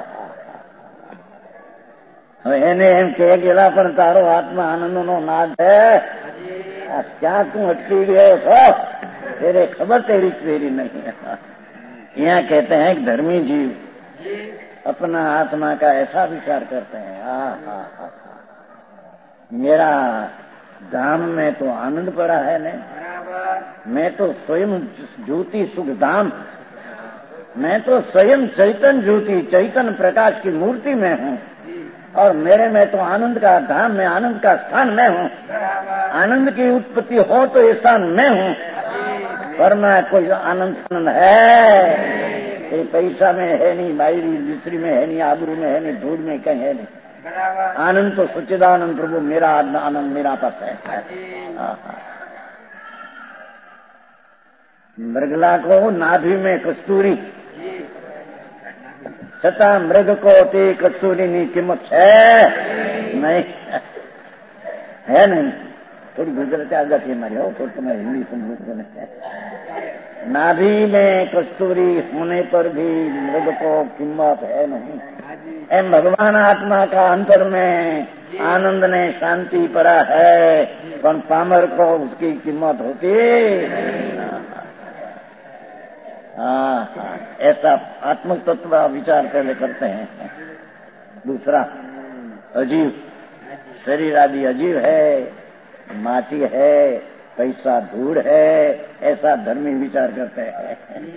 હવે એને એમ કે ગયેલા પણ તારો આત્મા આનંદનો નાદ છે, ક્યાં તું અટકી ગયો છો, तेरे खबर तेरी तेरी नहीं। यहाँ कहते हैं कि धर्मी जीव अपना आत्मा का ऐसा विचार करते हैं, हाँ हाँ हाँ मेरा धाम में तो आनंद पड़ा है ने, मैं तो स्वयं ज्योति सुख धाम, मैं तो स्वयं चैतन्य ज्योति चैतन्य प्रकाश की मूर्ति में हूँ, और मेरे में तो आनंद का धाम में आनंद का स्थान मैं हूँ। आनंद की उत्पत्ति हो तो ये स्थान मैं हूँ, पर मैं कोई आनंद आनंद है ये पैसा में है नहीं, बायरी दूसरी में है नहीं, आबरू में है नहीं, धूल में कहीं है नहीं। आनंद तो सच्चिदानंद प्रभु मेरा आनंद मेरा पास है। मृगला को नाभि में कस्तूरी, छता मृग को ते कस्तूरी नी कीमत है नहीं, है नहीं। थोड़ी गुजरते आगे थी हमारी हो, थोड़ी तुम्हारी हिंदी समझ। नाभि में कस्तूरी होने पर भी मृग को कीमत है नहीं। एम भगवान आत्मा का अंतर में आनंद ने शांति परा है, पर पामर को उसकी कीमत होती। हाँ ऐसा आत्मक तत्व विचार पहले करते हैं। दूसरा अजीव, शरीर आदि अजीव है, माटी है, पैसा धूड़ है, ऐसा धर्मी विचार करते हैं।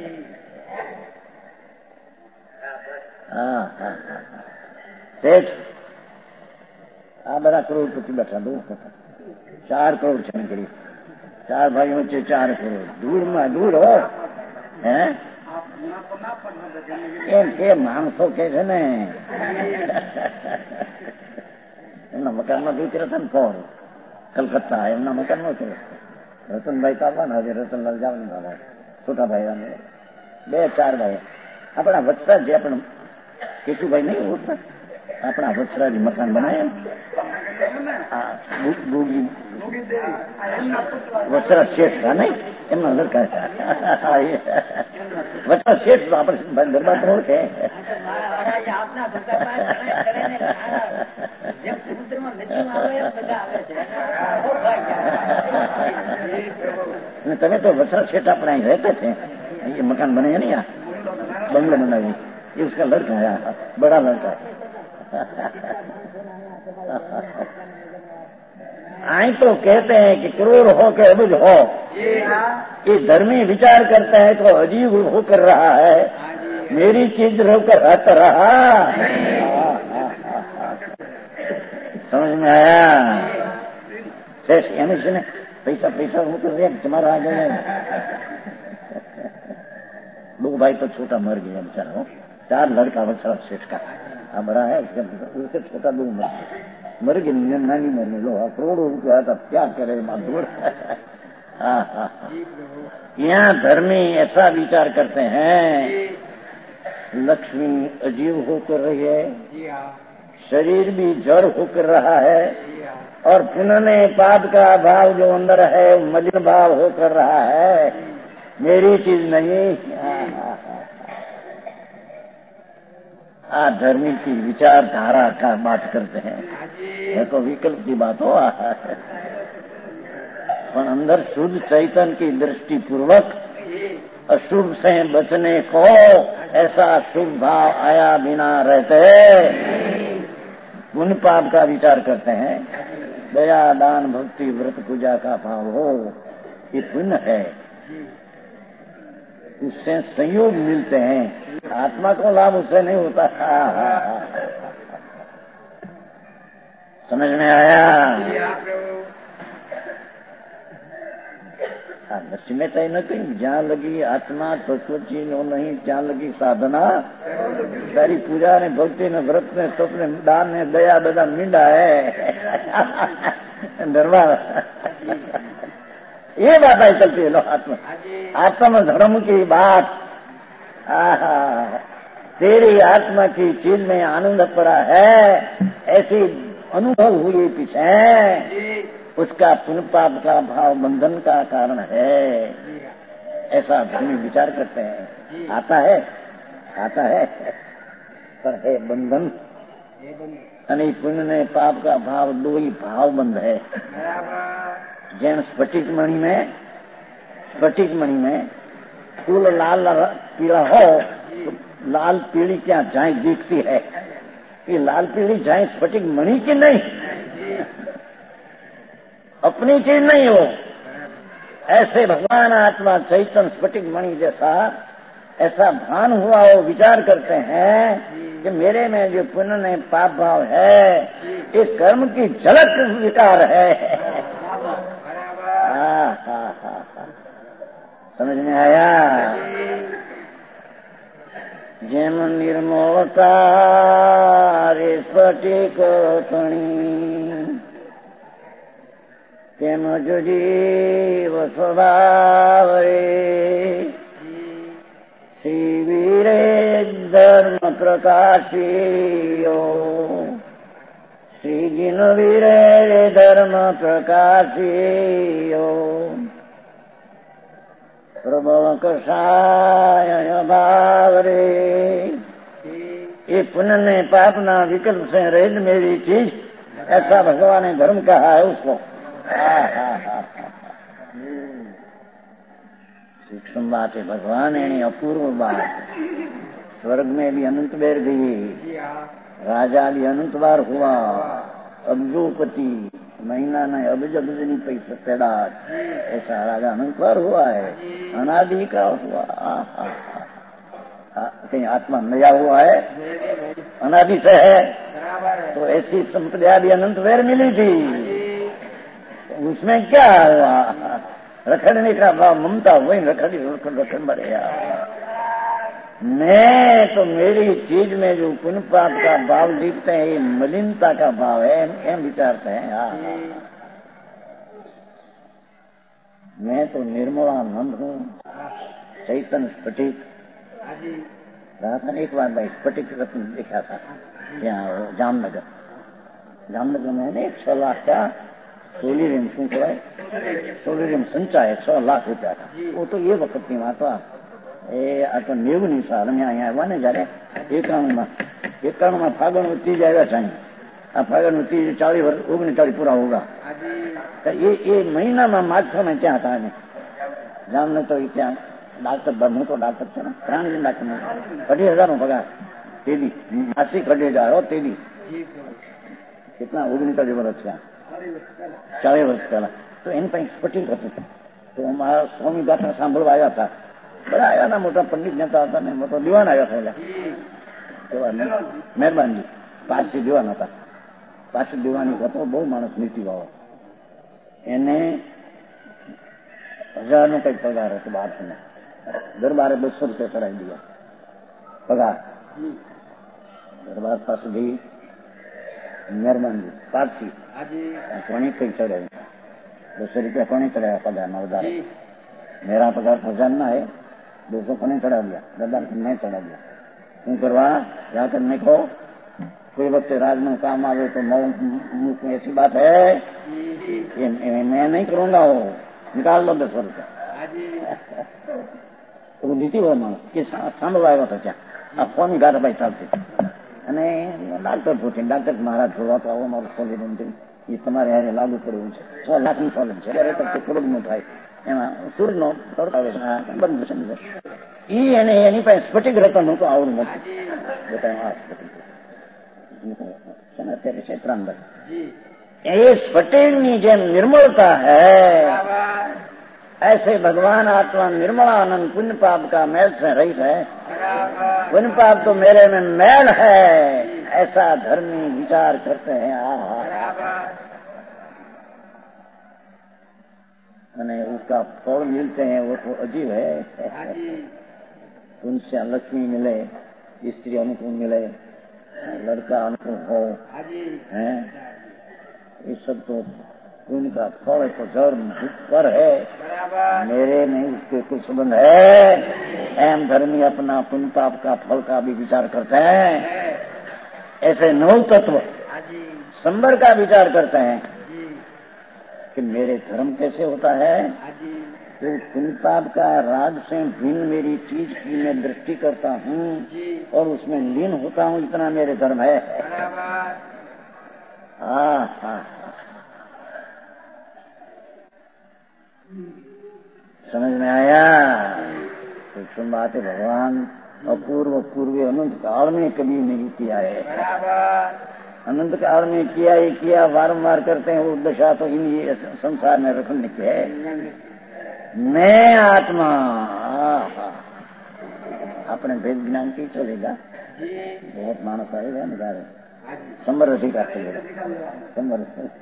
हाँ हाँ सेठ आ बड़ा करोड़पति बैठा, दो चार करोड़ छन करी, चार भाइयों से चार करोड़, धूड़ में धूड़ हो हैं એમ કે માણસો કે છે ને એમના મકાનમાં દીકરા હતા ને કોણ કલકત્તા, એમના મકાનમાં છે રતનભાઈ તો આવવાના, હજે રતનલાલ જવાના હતા, છોટા ભાઈ બે ચાર ભાઈ આપણા વત્સરાજ જે આપણે કેશુભાઈ નહીં ઓળખતા, આપણા વત્સરાજ મકાન બનાવ્યા વત્સરાજ શેઠ હતા નહીં, એમના લડકા વત્સરાજ શેઠ તો આપણે દરબાર તો ઓળખે। તમે તો વત્સરાજ શેઠ આપણે અહીં રહેતા છે, ये मकान बने नहीं यहाँ, बंगला बना हुई, ये उसका लड़का है, बड़ा लड़का है। आई तो कहते हैं कि क्रूर हो के अबुझ हो, ये धर्मी विचार करता है तो अजीब होकर रहा है, मेरी चीज होकर रहता रहा। समझ में आया? शेष यानी सुने पैसा पैसा हो तो एक तुम्हारा आ गया। दो भाई तो छोटा मर गया बेचारा, चार लड़का बच्चा शेष का बड़ा है, उसके छोटा दो मर मर गए, नानी मरने लो करोड़ों रुपया था, क्या करे माधुर। यहाँ धर्मी ऐसा विचार करते हैं, लक्ष्मी अजीब होकर रही है, शरीर भी जड़ होकर रहा है, और पुनः पाप का भाव जो अंदर है मलिन भाव होकर रहा है, मेरी चीज नहीं। आ धर्मी की विचारधारा का बात करते हैं, ये तो विकल्प की बात हो। पर अंदर शुद्ध चैतन्य की दृष्टि पूर्वक अशुभ से बचने को ऐसा शुभ भाव आया बिना रहते पुण्य पाप का विचार करते हैं। दया दान भक्ति व्रत पूजा का भाव हो, ये पुण्य है, उससे संयोग मिलते हैं, आत्मा को लाभ उससे नहीं होता। हाँ हाँ हाँ। समझ में आया? नरसिंह मेहता न कहीं जहाँ लगी आत्मा तत्वची नो नहीं, जहाँ लगी साधना सारी पूजा ने भक्ति ने व्रत ने तप ने दान ने दया बदा मींडा है। दरबार ये बात आई चलती है लो, आत्मा आत्मा धर्म की बात। आहा, तेरी आत्मा की चीज में आनंद पड़ा है, ऐसी अनुभव हुई पीछे, उसका पुण्य पाप का भाव बंधन का कारण है, ऐसा धर्मी विचार करते हैं। आता है आता है पर है बंधन, यानी पुण्य ने पाप का भाव दो ही भाव बंध है। जैन स्फटिक मणि में स्फटिक मणि में फूल लाल पीला हो तो लाल पीली क्या झाई दिखती है, ये लाल पीली झाई स्फटिक मणि की नहीं, अपनी चीज नहीं हो। ऐसे भगवान आत्मा चैतन्य स्फटिक मणि जैसा ऐसा भान हुआ हो, विचार करते हैं कि मेरे में जो पुण्य ने पाप भाव है, ये कर्म की झलक विकार है। हाँ हाँ हाँ हाँ, समझ में आया? जेम निर्मोलता रे स्फटिक फणी, तेम जो जीव स्वभाव रे, श्री वीरे धर्म प्रकाशियो, श्री जिन वीरे धर्म प्रकाशियो, प्रभव कषाय भाव रे। ये पुण्य ने पाप ना विकल्प से रहित मेरी चीज, ऐसा भगवान ने धर्म कहा है उसको। सूक्ष्म बात है भगवान है, अपूर्व बात। स्वर्ग में भी अनंत बेर गई, राजा भी अनंत बार हुआ, अब्जोपति महीना नहीं अबज अबज नहीं पैसा पैदा, ऐसा राजा अनंत बार हुआ है, अनादि का हुआ। कहीं आत्मा नया हुआ है, अनादि से है, तो ऐसी संपदा भी अनंत बेर मिली थी, उसमें क्या हुआ? रखड़ने का भाव ममता वही रखड़ी रखड़ रखड़ बढ़ेगा। मैं तो मेरी चीज में जो पुण्य पाप का भाव दिखते हैं, ये मलिनता का भाव है, एम विचारते हैं। हाँ मैं तो निर्मलानंद हूँ, चैतन्य स्फटिक। एक बार भाई स्फटिक रत्न देखा था यहाँ जामनगर, जामनगर में एक छह लाख का सोलिरियम શું કહેવાય સોલિરિયમ સંચાય છ લાખ રૂપિયા था। वो तो ये वक्त की बात था, એ આ તો નેવું સાલ અમે અહીંયા આવ્યા ને જયારે એકાણુંમાં એકાણુંમાં ફાગણ तीज આવ્યા છે। આ ફાગણ तीज चालीस वर्ष ओगणचालीस पूरा होगा, तो ये ये महीना में मार्च में क्या था जामने तो क्या ડાક્ટર હું તો ડાક્ટર છે ને પ્રાણી ડાક્ટર અઢી હજાર નો પગાર તેદી માસિક અઢી હજાર હો તેદી કેટલા ઓગણીસ વર્ષ થયા ચાલીસ વર્ષ પહેલા તો એની પાસે સ્ફટિક હતું તો મારા સ્વામી ગાથા સાંભળવા આવ્યા હતા બધા આવ્યા ના મોટા પંડિત નેતા હતા ને મોટો દીવાન આવ્યા થયેલા મહેરબાનજી પાછી દીવાન હતા પાછી દીવાની હતો બહુ માણસ નીતિ વાળો એને હજાર નો કઈ પગાર હતો બારસો ને દરબારે બસો રૂપિયા ચડાવી દીધા પગાર દરબાર પાસેથી મહેરબાનજી પારસી કોની કઈ ચડાવી બસો રૂપિયા કોને ચડાવ્યા પગાર ના વધારે मेरा पगार हजार ना है दो सौ कोने चढ़ा दिया दरबार मैं चढ़ा दिया શું કરવા क्या करने को कोई वक्त राज में काम आवे तो मुंह में ऐसी बात है ये मैं नहीं करूंगा वो निकाल लो दस रुपया તો દીધી હોય માણસ કે સાંભળવા આવ્યો હતો ત્યાં આ ફોન ગારાભાઈ ચાલતી અને ડાક્ટર પૂછે ડાક્ટર મારા જોવા તો આવો મારું સોલિડ નથી એ તમારે હારે લાગુ પડ્યું છે છ લાખનું સોલિડ છે ત્યારે તો થોડુંક નું થાય એમાં સૂર્યનો બંધ સમજો ઈ એને એની પાસે સ્ફટિક રતન હતું આવું નથી બતાવ્યું આ સ્ફટિક અત્યારે ક્ષેત્રાંગર એ સ્ફટિક ની જેમ નિર્મળતા है ऐसे भगवान आत्मा निर्मलानंद पुण्य पाप का मैल से रहित है पुण्य पाप तो मेरे में मैल है ऐसा धर्मी विचार करते हैं અને उसका फल मिलते हैं वो तो अजीब है उनसे लक्ष्मी मिले स्त्री अनुकूल मिले लड़का अनुकूल हो है ये सब तो उनका फल तो जड़ पर है मेरे में उसके कुछ संबंध है एम धर्मी अपना पुण्य पाप का फल का भी विचार करते हैं ऐसे नौ तत्व संबर का विचार करते हैं कि मेरे धर्म कैसे होता है तो पुण्य पाप का राग से भिन्न मेरी चीज की मैं दृष्टि करता हूँ और उसमें लीन होता हूँ इतना मेरे धर्म है हाँ हाँ समझ में आया सूक्ष्म बात है भगवान अपूर्व पूर्व अनंत काल में कभी नहीं किया है अनंत काल में किया ही किया बारम्बार करते हैं वो दशा तो इन ये संसार में रखने की है मैं आत्मा अपने भेद ज्ञान की चलेगा बहुत मानस आएगा निकाले संबर अधिकार चलेगा संबर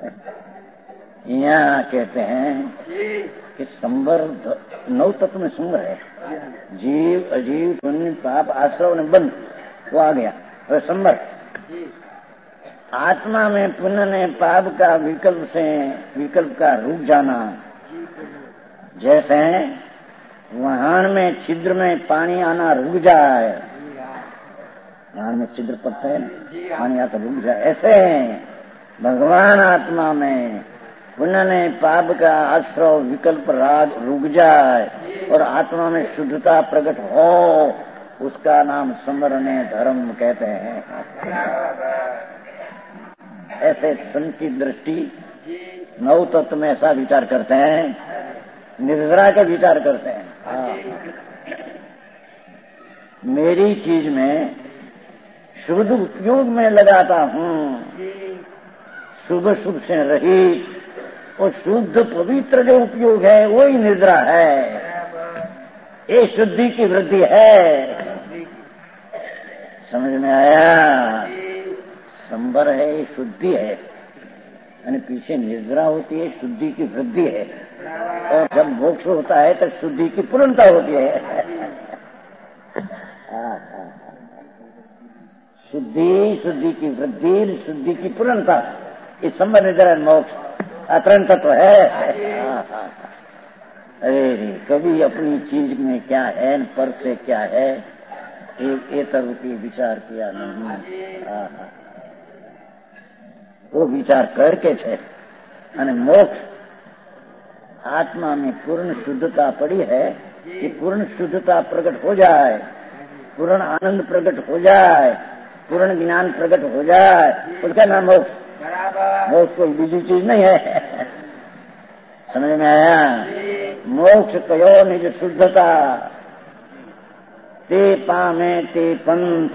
यहाँ कहते हैं कि संबर नौ तत्व में संबर है जीव अजीव पुण्य पाप आश्रव ने बंद वो आ गया और संबर आत्मा में पुण्य ने पाप का विकल्प से विकल्प का रुक जाना जैसे वाहन में छिद्र में पानी आना रुक जाए वाहन में छिद्र पड़ता है पानी आता रुक जाए ऐसे भगवान आत्मा में पुण्य ने पाप का आश्रव विकल्प राग रुक जाए और आत्मा में शुद्धता प्रकट हो उसका नाम समरण धर्म कहते हैं ऐसे संत की दृष्टि नौ तत्व में ऐसा विचार करते हैं निर्जरा का विचार करते हैं मेरी चीज में शुद्ध उपयोग में लगाता हूँ शुभ शुभ से रहित और शुद्ध पवित्र जो उपयोग है वो ही निद्रा है ये शुद्धि की वृद्धि है समझ में आया संबर है ये शुद्धि है यानी पीछे निद्रा होती है शुद्धि की वृद्धि है और जब मोक्ष होता है तब शुद्धि की पूर्णता होती है शुद्धि शुद्धि की वृद्धि शुद्धि की पूर्णता ये संबर निद्रा मोक्ष अतरण तत्व है अरे कभी अपनी चीज में क्या है पर से क्या है एक ए तरह की विचार किया नहीं वो विचार करके छे અને मोक्ष आत्मा में पूर्ण शुद्धता पड़ी है कि पूर्ण शुद्धता प्रकट हो जाए पूर्ण आनंद प्रकट हो जाए पूर्ण ज्ञान प्रकट हो जाए उसका नाम मोक्ष मोक्ष कोई बीजी चीज नहीं है समझ में आया मोक्ष कयो निज शुद्धता તે પામે તે પંથ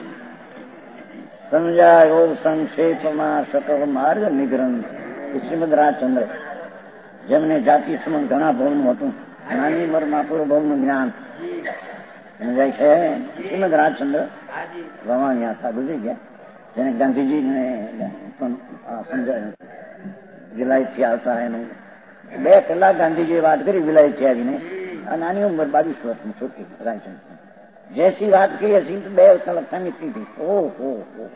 સમજાયો સંક્ષેપમાં સકળ માર્ગ નિગ્રંથ. શ્રીમદ રાજચંદ્ર જેમને જાતિ સમજ ઘણા ભવનું હતું, નાની ઉંમરમાં પૂરું ભવનું જ્ઞાન સમજાય છે. શ્રીમદ રાજચંદ્ર રવાણિયા હતા, ગુજરી ગયા, જેને ગાંધીજીને પણ સમજાયું. વિલાયતથી આવતા એનું બે કલાક ગાંધીજીએ વાત કરી વિલાયતથી આવીને. આ નાની ઉંમર બાવીસ વર્ષની છોટી રાજચંદ્ર જૈસી વાત કરી હસી તો બે કલાક સમિતિ હતી. ઓહો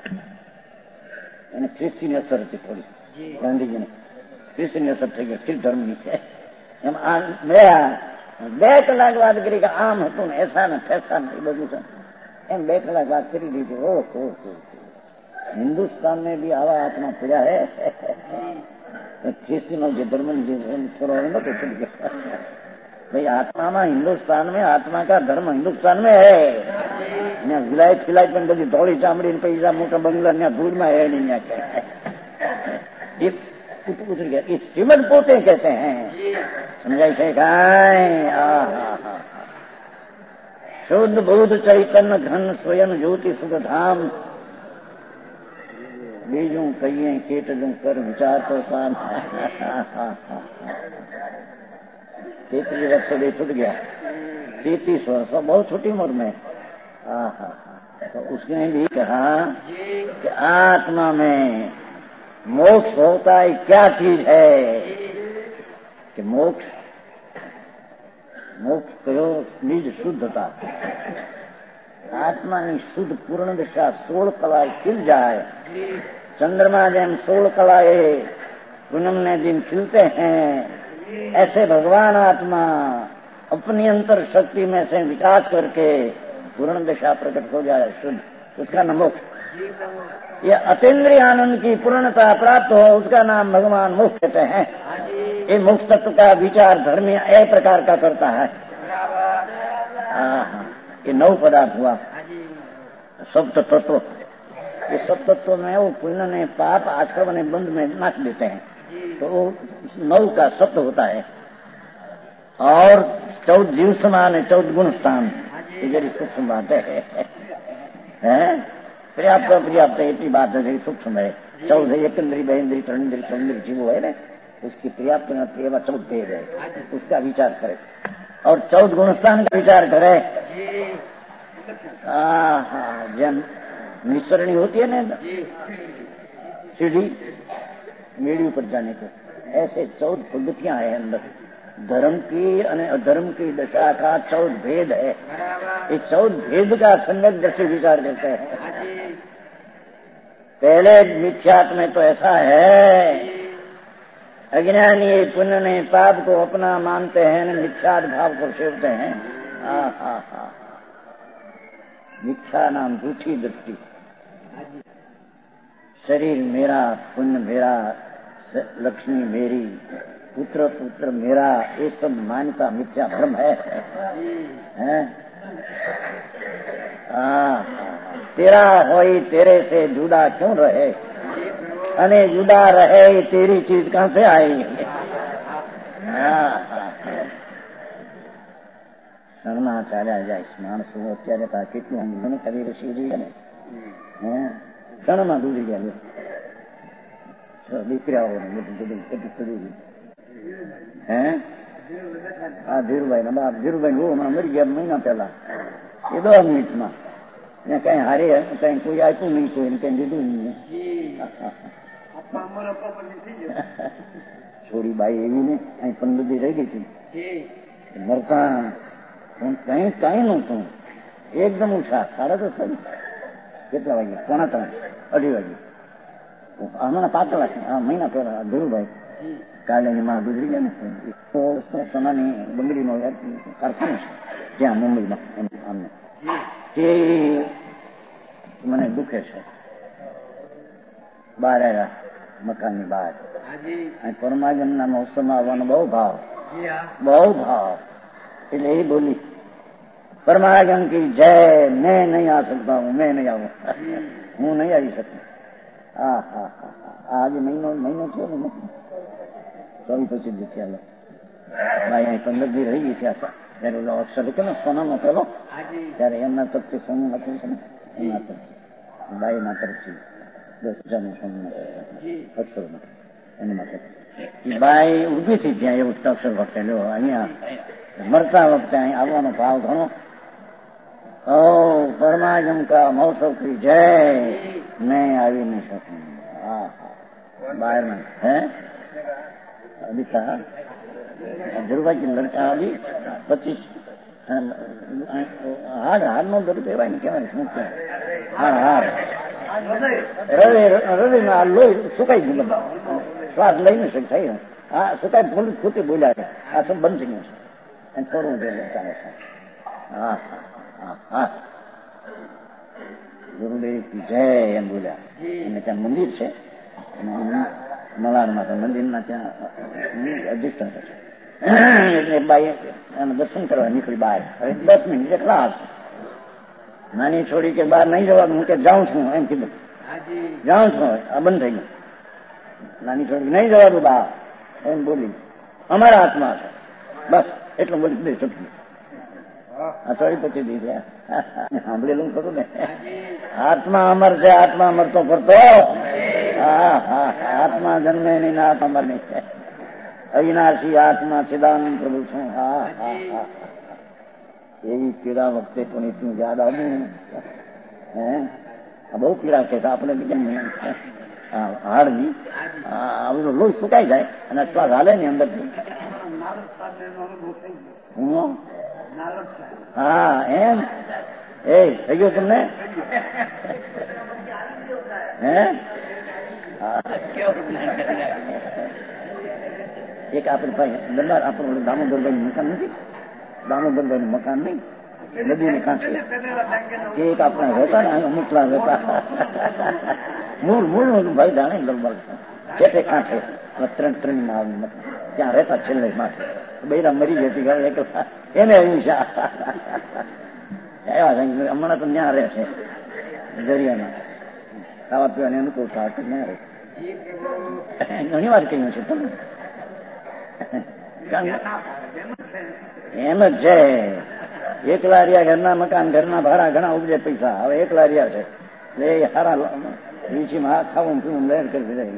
એને ખ્રિસ્તીની અસર હતી થોડી, ગાંધીજીને ખ્રિસ્તીની અસર થઈ ગઈ, ખ્રિસ્ત ધર્મની છે. એમ આ બે કલાક વાત કરી કે આમ હતું ને એસા ને ફેસા ને એ બધું છે, એમ બે કલાક વાત કરી દીધી. ઓહો હિન્દુસ્તાન में भी આવા આત્મા પડ્યા હે. ખ્રિસ્તીનો જે ધર્મ થોડો નતો છૂટ गया भाई, आत्मा में हिंदुस्तान में आत्मा का धर्म हिंदुस्तान में है. विलायत फिलायत में बड़ी धोड़ी चामड़ी पैसा मोटा बंगला ने धूल में है नहीं. ये उतर गया. इस श्रीमद पोते कहते हैं, समझाई से शुद्ध बुद्ध चैतन्य घन स्वयं ज्योति सुख धाम. बीजू कहिए केटलू कर विचार तो काम. तैतीस वर्ष से छूट गया, तैतीस वर्ष बहुत छोटी उम्र में. तो उसने भी कहा कि आत्मा में मोक्ष होता है, क्या चीज है कि मोक्ष मोक्ष कहो निज शुद्धता. आत्मा की शुद्ध पूर्ण दिशा सोल कलाए खिल जाए. चंद्रमा जेम सोल कलाए पूनम ने दिन खिलते हैं, ऐसे भगवान आत्मा अपनी अंतर शक्ति में से विकास करके पूर्ण दिशा प्रकट हो जाए शुद्ध, उसका नाम मोक्ष. ये अतीन्द्रिय आनंद की पूर्णता प्राप्त हो, उसका नाम भगवान मोक्ष कहते हैं. ये मोक्ष तत्व का विचार धर्मी एक प्रकार का करता है. ये नौ पदार्थ हुआ, सप्त तत्व. ये सब तत्व में वो पुण्य ने पाप आश्रम ने बंध में नाच देते हैं, तो वो नौ का सप्त होता है. और चौदह जीव समान है, चौदह गुण स्थान. ये जरी सूक्ष्म बात है, पर्याप्त पर्याप्त इतनी बात है, सूक्ष्म है. चौदह एक इंद्री बह इंद्री त्रण इंद्री चौंद्री जीव है ना, उसकी पर्याप्त चौदह भेद है, उसका विचार करे. और चौदह गुणस्थान का विचार करे. जन निस्सरणी होती है ना सीढ़ी मेड़ी ऊपर जाने को, ऐसे चौदह पद्धतियां हैं अंदर. धर्म की और अधर्म की दशा का चौदह भेद है. ये चौदह भेद का सम्यक दृष्टि विचार करते हैं. पहले मिथ्यात्व में तो ऐसा है, अज्ञानी पुण्य ने पाप को अपना मानते हैं, मिथ्यात भाव को सेवते हैं. मिथ्या नाम झूठी दृष्टि. शरीर मेरा, पुण्य मेरा, लक्ष्मी मेरी, पुत्र पुत्र मेरा, ये सब मान्यता मिथ्या भ्रम है, है? तेरा होई तेरे से जुदा क्यों रहे, अने जुदा रहे तेरी चीज कहां से आई. શરણમાં ચાલ્યા જાય માણસો. અત્યારે તો કેટલું મને કવિ ઋષિ જોઈએ ને, હે ક્ષણમાં ડૂબી ગયા દીકરાઓ ને બધું બધું બધું ચડી ગયું. હે આ ધીરુભાઈ ના બાપ ધીરુભાઈ બહુ હમણાં મરી ગયા મહિના પહેલા. એ દસ મિનિટમાં કઈ હારે કઈ કોઈ આપ્યું નહીં, કોઈ કઈ દીધું નહીં. છોડી બાઈ એવી ને અહીં પંદર દી રહી ગઈ હતી મરતા. કઈ કઈ નહોતું, એકદમ ઓછા. સાડા દસ વાગે કેટલા વાગે? પોણા ત્રણ અઢી વાગે. હમણાં પાછળ આ મહિના પહેલા ધીરુભાઈ કાળની માં ગુજરી ગયા ને. સોનાની બંગડીનો કારખાનો છે ત્યાં મુંબઈમાં. અમને તે મને દુખે છે. બહાર આવ્યા મકાનની બહાર, પરમાગમના મહોત્સવમાં આવવાનો બહુ ભાવ, બહુ ભાવ. એટલે એ બોલી પરમાગમ की जय, मैं नहीं आ सकता हूँ, मैं नहीं आऊँ, હું નહીં આવી શકું. હા હા હા આજે મહિનો મહિનો થયો ને ચોવી પચીસ દી થયા ભાઈ. અહીં પંદર દી રહી ગઈ ત્યાં ત્યારે ઓલો અક્ષર કે ને સોનાનો પેલો, ત્યારે એમના તરફથી સોનું નાખ્યું છે ને, એમના તરફથી બાઈના તરફથી દસ હજારનું સોનું અક્ષર એના માટે એ બાઈ ઉભી થઈ ત્યાં એવું અક્ષર વખતે લો અહીંયા મરતા વખતે અહીં આવવાનો ભાવ ઘણો. ઓ પરમાજમ કા મહોત્સવ કી જય, મેં આવી નહીં શકું. હા बाहर में है अभी कहा जरूर की लड़का अभी पच्चीस हार हार नो दर कहेवाय ने कहेवाय શું કે હાર હાર હૃદય હૃદયમાં લોહી સુકાઈ ગયું, શ્વાસ લઈ ન શકાય. હા સુકાઈ ભૂલ ખોટી બોલ્યા છે, આ સબ બંધ થઈ ગયું છે અને થોડું ચાલે છે. હા હા હા ગુરુદેવ કી જય એમ બોલ્યા. અને ત્યાં મંદિર છે મલાડમાં, તો મંદિરના ત્યાં અધિષ્ઠાન છે. એટલે બાઈ એના દર્શન કરવા નીકળી બહાર. હવે દસ મિનિટ એકલા આવશે. નાની છોડી કે બહાર નહીં જવાનું, હું કે જાઉં છું એમ કીધું, જાઉં છું આ બંધ થઈ ગયું. નાની છોડી નહીં જવાનું બહાર એમ બોલી, અમારા હાથમાં છે બસ એટલું બોલી બે ચૂકી. આ ચોરી પછી દી ગયા સાંભળેલું ખરું ને, આત્મા અમર છે, આત્મા અમરતો ફરતો. હા હા આત્મા જન્મે નહીં ના અમર નહીં છે, અવિનાશી આત્મા ચિદાનંદ પ્રભુ છું. હા હા હા એવી પીડા વખતે પણ એટલું યાદ આવ્યું. હે બહુ પીડા કે આપણે બીજા હાડની બધું લોહી સુકાઈ જાય અને શ્વાસ હાલે ને અંદરથી. હા એમ એ થઈ ગયું તમને? હે એક આપણે ભાઈ દરબાર આપણું દામોદરભાઈ નું મકાન નથી, દામોદરભાઈ નું મકાન નહીં, નદીને કાંઠે એક આપણા રહેતા ને અમુકલા રહેતા મૂળ મૂળ ભાઈ જાણે દરબાર છેટે કાંઠે ત્રણ ત્રણ માં આવ્યું મકાન ત્યાં રહેતા છેલ્લે માથે બૈરા મરી જતી ઘરે એકલા એને હિંસા એવા હમણાં તો ત્યાં રહે છે દરિયામાં ખાવા પીવાને અનુકૂળ થાય તો ત્યાં રહે. ઘણી વાર કહ્યું છે તમે એમ જ છે. એકલા રહ્યા ઘરના મકાન ઘરના ભાડા ઘણા ઉપજે પૈસા, હવે એકલા રહ્યા છે એટલે એ સારા વીસીમાં ખાવું પીવું લહેર કરી દીધા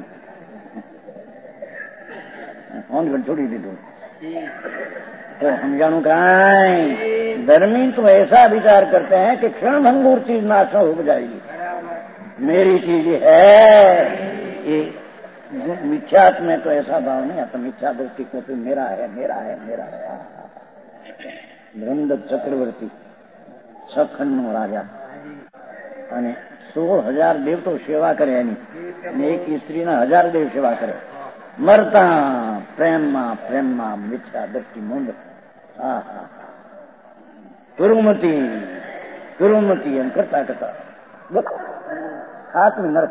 ફોન પર છોડી દીધું. तो समझाणु काई धर्मी तो ऐसा विचार करते हैं कि क्षण भंगुर चीज नाश हो जाएगी, मेरी चीज है ये. मिथ्यात्व में तो ऐसा भाव नहीं आता, मिथ्या दृष्टि को तो मेरा है मेरा है मेरा है. ધર્મદત્ત ચક્રવર્તી છખંડ નો રાજા અને સોળ હજાર દેવ તો સેવા કરે એની, અને એક સ્ત્રીના હજાર દેવ સેવા કરે. મરતા પ્રેમમાં પ્રેમમાં મિથ્યા દ્રષ્ટિ મૂંડ. હા હા તુરુમતી તુરુમતી એમ કરતા કરતા હાથમી નરક.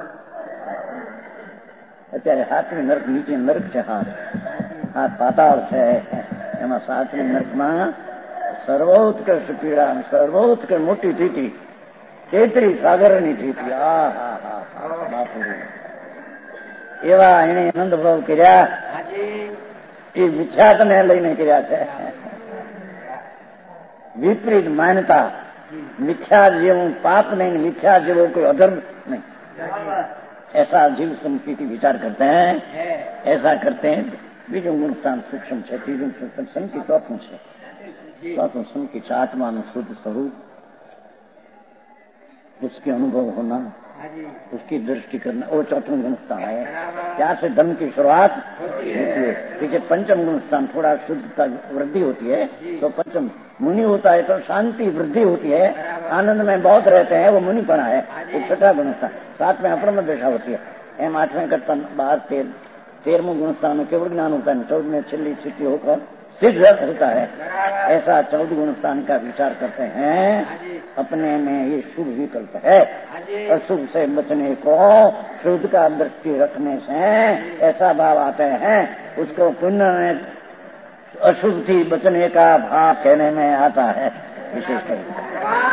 અત્યારે હાથમી નરક નીચે નરક છે, હાથ હાથ પાતાળ છે, એમાં સાતમી નરકમાં સર્વોત્કર્ષ પીડા, સર્વોત્કર્ષ મોટી થીતી તેત્રી સાગરની થીતી. હા હા હા બાપુ એવા એને આનંદ ભાવ કર્યા એ મિથ્યાત્વને લઈને કર્યા છે. વિપરીત માન્યતા, મિથ્યા જેવું પાપ નહીં, મિથ્યા જેવો કોઈ અધર્મ नहीं, ऐसा जीव संस्कृति विचार करते हैं, ऐसा करते हैं. बीजों गुण स्थान सूक्ष्म है, तीजों सूक्ष्म सन की चौथुं છે, चौथुं सन की आत्माનું शुद्ध स्वरूप, उसके अनुभव होना, उसकी दृष्टि करना, वो चौथुं गुण स्थान है. यहाँ से धर्म की शुरुआत होती है. पीछे पंचम गुण स्थान थोड़ा शुद्धता वृद्धि होती है, तो पंचम मुनि होता है तो शांति वृद्धि होती है, आनंद में बहुत रहते हैं, वो मुनिपना है. वो छठा गुण स्थान. सात में अप्रम दशा होती है, एम आठवें करता बार तेर तेरहवें गुण स्थान में केवल ज्ञान होता है, चौदह में छिल्ली स्थिति होकर सिद्ध होता है. ऐसा चौदह गुण स्थान का विचार करते हैं. अपने में ये शुभ विकल्प है, अशुभ से बचने को शुद्ध का दृष्टि रखने से ऐसा भाव आते हैं, उसको पुण्य में अशुभ थी बचने का भाव कहने में आता है विशेष कर.